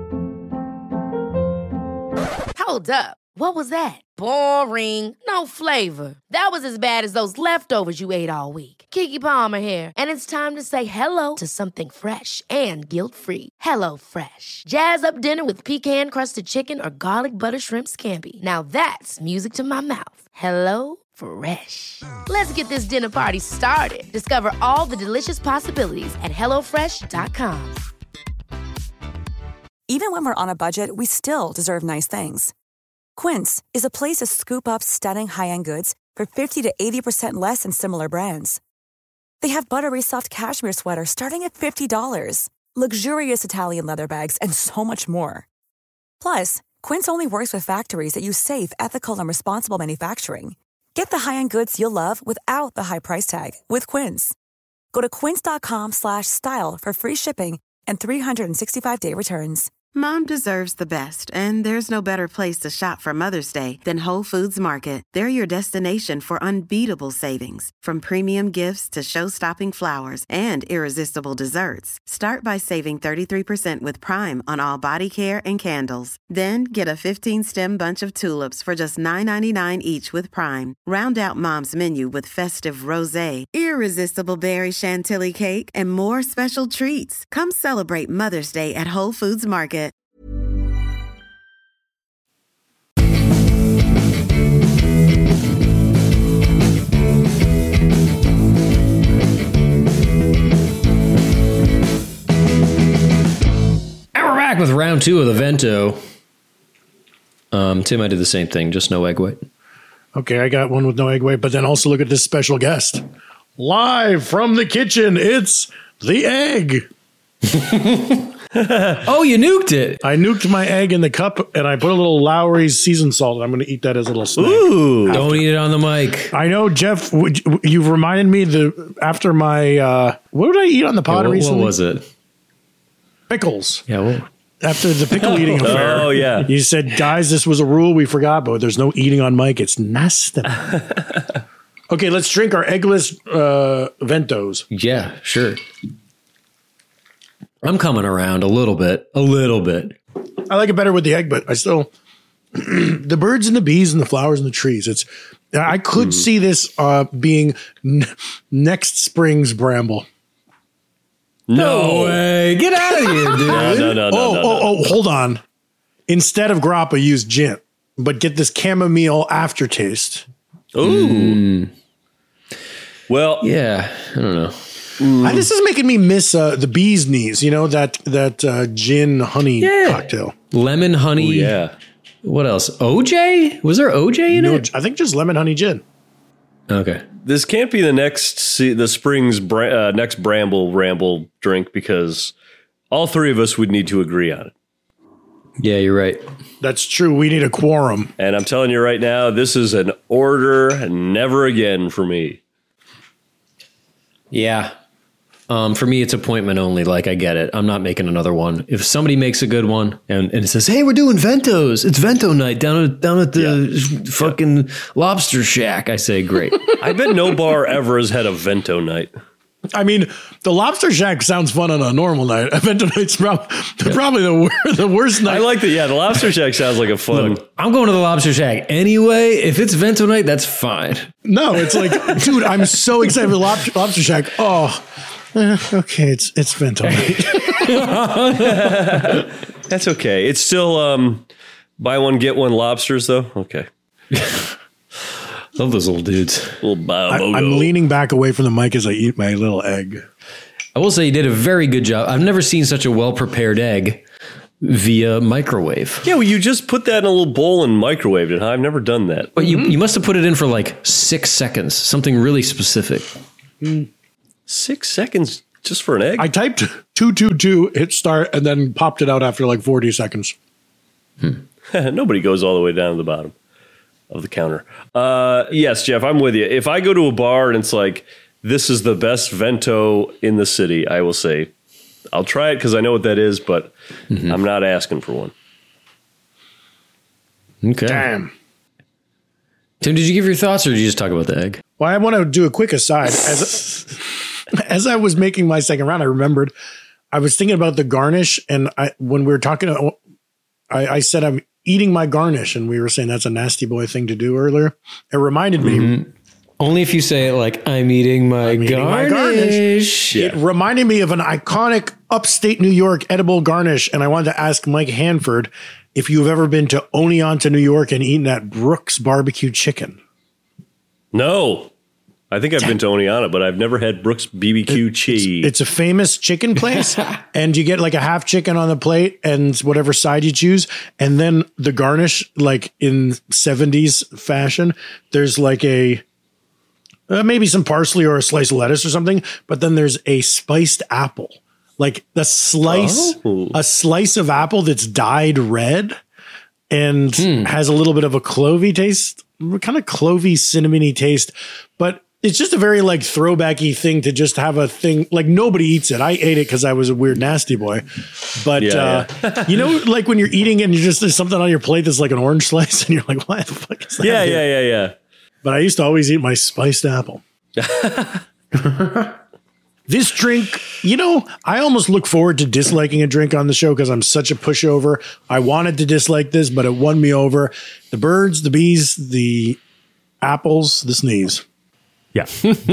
Hold up. What was that? Boring. No flavor. That was as bad as those leftovers you ate all week. Keke Palmer here. And it's time to say hello to something fresh and guilt-free. Hello Fresh. Jazz up dinner with pecan-crusted chicken or garlic butter shrimp scampi. Now that's music to my mouth. Hello Fresh. Let's get this dinner party started. Discover all the delicious possibilities at hello fresh dot com. Even when we're on a budget, we still deserve nice things. Quince is a place to scoop up stunning high-end goods for fifty to eighty percent less than similar brands. They have buttery soft cashmere sweaters starting at fifty dollars, luxurious Italian leather bags, and so much more. Plus, Quince only works with factories that use safe, ethical, and responsible manufacturing. Get the high-end goods you'll love without the high price tag with Quince. Go to quince.com slash style for free shipping and three sixty-five day returns. Mom deserves the best, and there's no better place to shop for Mother's Day than Whole Foods Market. They're your destination for unbeatable savings, from premium gifts to show-stopping flowers and irresistible desserts. Start by saving thirty-three percent with Prime on all body care and candles. Then get a fifteen-stem bunch of tulips for just nine ninety-nine each with Prime. Round out Mom's menu with festive rosé, irresistible berry chantilly cake, and more special treats. Come celebrate Mother's Day at Whole Foods Market. And we're back with round two of the Vento. Um, Tim, I did the same thing, just no egg white. Okay, I got one with no egg white, but then also look at this special guest. Live from the kitchen, it's the egg. Oh, you nuked it. I nuked my egg in the cup, and I put a little Lowry's seasoned salt. I'm going to eat that as a little snack. Ooh, after. Don't eat it on the mic. I know, Jeff, you've reminded me the after my, uh, what did I eat on the pod yeah, what, recently? What was it? Pickles. Yeah, well. After the pickle eating affair. Oh, yeah. You said, guys, this was a rule we forgot, but there's no eating on mic. It's nasty. Okay, let's drink our eggless uh, Ventos. Yeah, sure. I'm coming around a little bit, a little bit. I like it better with the egg, but I still, the birds and the bees and the flowers and the trees. It's, I could mm. see this uh, being n- next spring's Bramble. No way. Get out of here, dude. no, no, no, oh, no, oh, no. oh, hold on. Instead of grappa, use gin, but get this chamomile aftertaste. Ooh. Mm. Well, yeah, I don't know. Mm. I, this is making me miss uh, the bee's knees, you know, that that uh, gin honey yeah. cocktail. Lemon honey. Ooh, yeah. What else? O J? Was there O J in no, it? I think just lemon honey gin. Okay. This can't be the next the spring's bra- uh, next Bramble Ramble drink because all three of us would need to agree on it. Yeah, you're right. That's true. We need a quorum. And I'm telling you right now, this is an order never again for me. Yeah. Um, for me, it's appointment only. Like, I get it. I'm not making another one. If somebody makes a good one and, and it says, hey, we're doing Ventos. It's Vento night down at, down at the yeah. fucking yeah. Lobster Shack. I say, great. I bet no bar ever has had a Vento night. I mean, the Lobster Shack sounds fun on a normal night. A Vento night's prob- yeah. probably the, wor- the worst night. I like the, yeah, the Lobster Shack sounds like a fun. Look, I'm going to the Lobster Shack anyway. If it's Vento night, that's fine. No, it's like, dude, I'm so excited for the Lobster, Lobster Shack. Oh, Uh, okay, it's it's Vento. That's okay. It's still um, buy one get one lobsters though. Okay. Love those little dudes. Little I, I'm leaning back away from the mic as I eat my little egg. I will say you did a very good job. I've never seen such a well prepared egg via microwave. Yeah, well, you just put that in a little bowl and microwaved it. Huh? I've never done that. But mm-hmm. you you must have put it in for like six seconds. Something really specific. Mm. Six seconds just for an egg? I typed two two two, hit start, and then popped it out after like forty seconds. Hmm. Nobody goes all the way down to the bottom of the counter. Uh, yes, Jeff, I'm with you. If I go to a bar and it's like, this is the best Vento in the city, I will say, I'll try it because I know what that is, but mm-hmm. I'm not asking for one. Okay. Damn. Tim, did you give your thoughts or did you just talk about the egg? Well, I want to do a quick aside. As As I was making my second round, I remembered I was thinking about the garnish. And I, when we were talking, I, I said, I'm eating my garnish. And we were saying that's a nasty boy thing to do earlier. It reminded me. Mm-hmm. Only if you say it like, I'm eating my, I'm eating garnish. My garnish. Yeah. It reminded me of an iconic upstate New York edible garnish. And I wanted to ask Mike Hanford if you've ever been to Oneonta, New York and eaten at Brooks Barbecue Chicken. No. I think I've been to Oneonta, but I've never had Brooks B B Q cheese. It's, it's a famous chicken place, and you get like a half chicken on the plate and whatever side you choose. And then the garnish, like in seventies fashion, there's like a, uh, maybe some parsley or a slice of lettuce or something. But then there's a spiced apple, like the slice, oh. a slice of apple that's dyed red and hmm. has a little bit of a clovey taste, kind of clovey, cinnamony taste. But It's just a very like throwbacky thing to just have a thing. Like nobody eats it. I ate it because I was a weird nasty boy. But Yeah, uh, yeah. you know, like when you're eating and you just there's something on your plate that's like an orange slice, and you're like, "What the fuck is that?" Yeah, here?" yeah, yeah, yeah. But I used to always eat my spiced apple. This drink, you know, I almost look forward to disliking a drink on the show because I'm such a pushover. I wanted to dislike this, but it won me over. The birds, the bees, the apples, the sneeze. Yeah.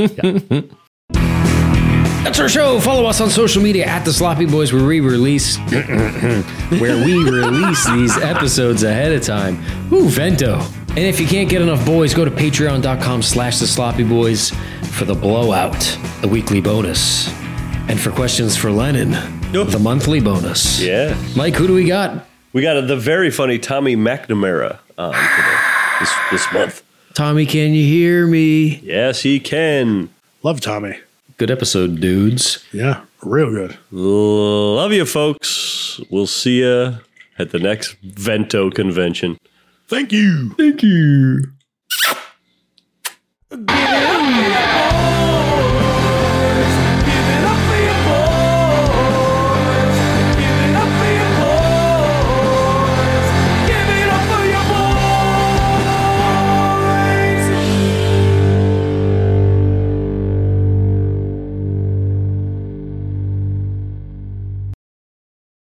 That's our show. Follow us on social media at The Sloppy Boys, where we release where we release these episodes ahead of time. Ooh, Vento. And if you can't get enough boys, go to patreon.com slash The Sloppy Boys for the blowout, the weekly bonus. And for questions for Lennon, the monthly bonus. Yeah. Mike, who do we got? We got the very funny Tommy McNamara on today, this, this month. Tommy, can you hear me? Yes, he can. Love Tommy. Good episode, dudes. Yeah, real good. Love you, folks. We'll see you at the next Vento convention. Thank you. Thank you.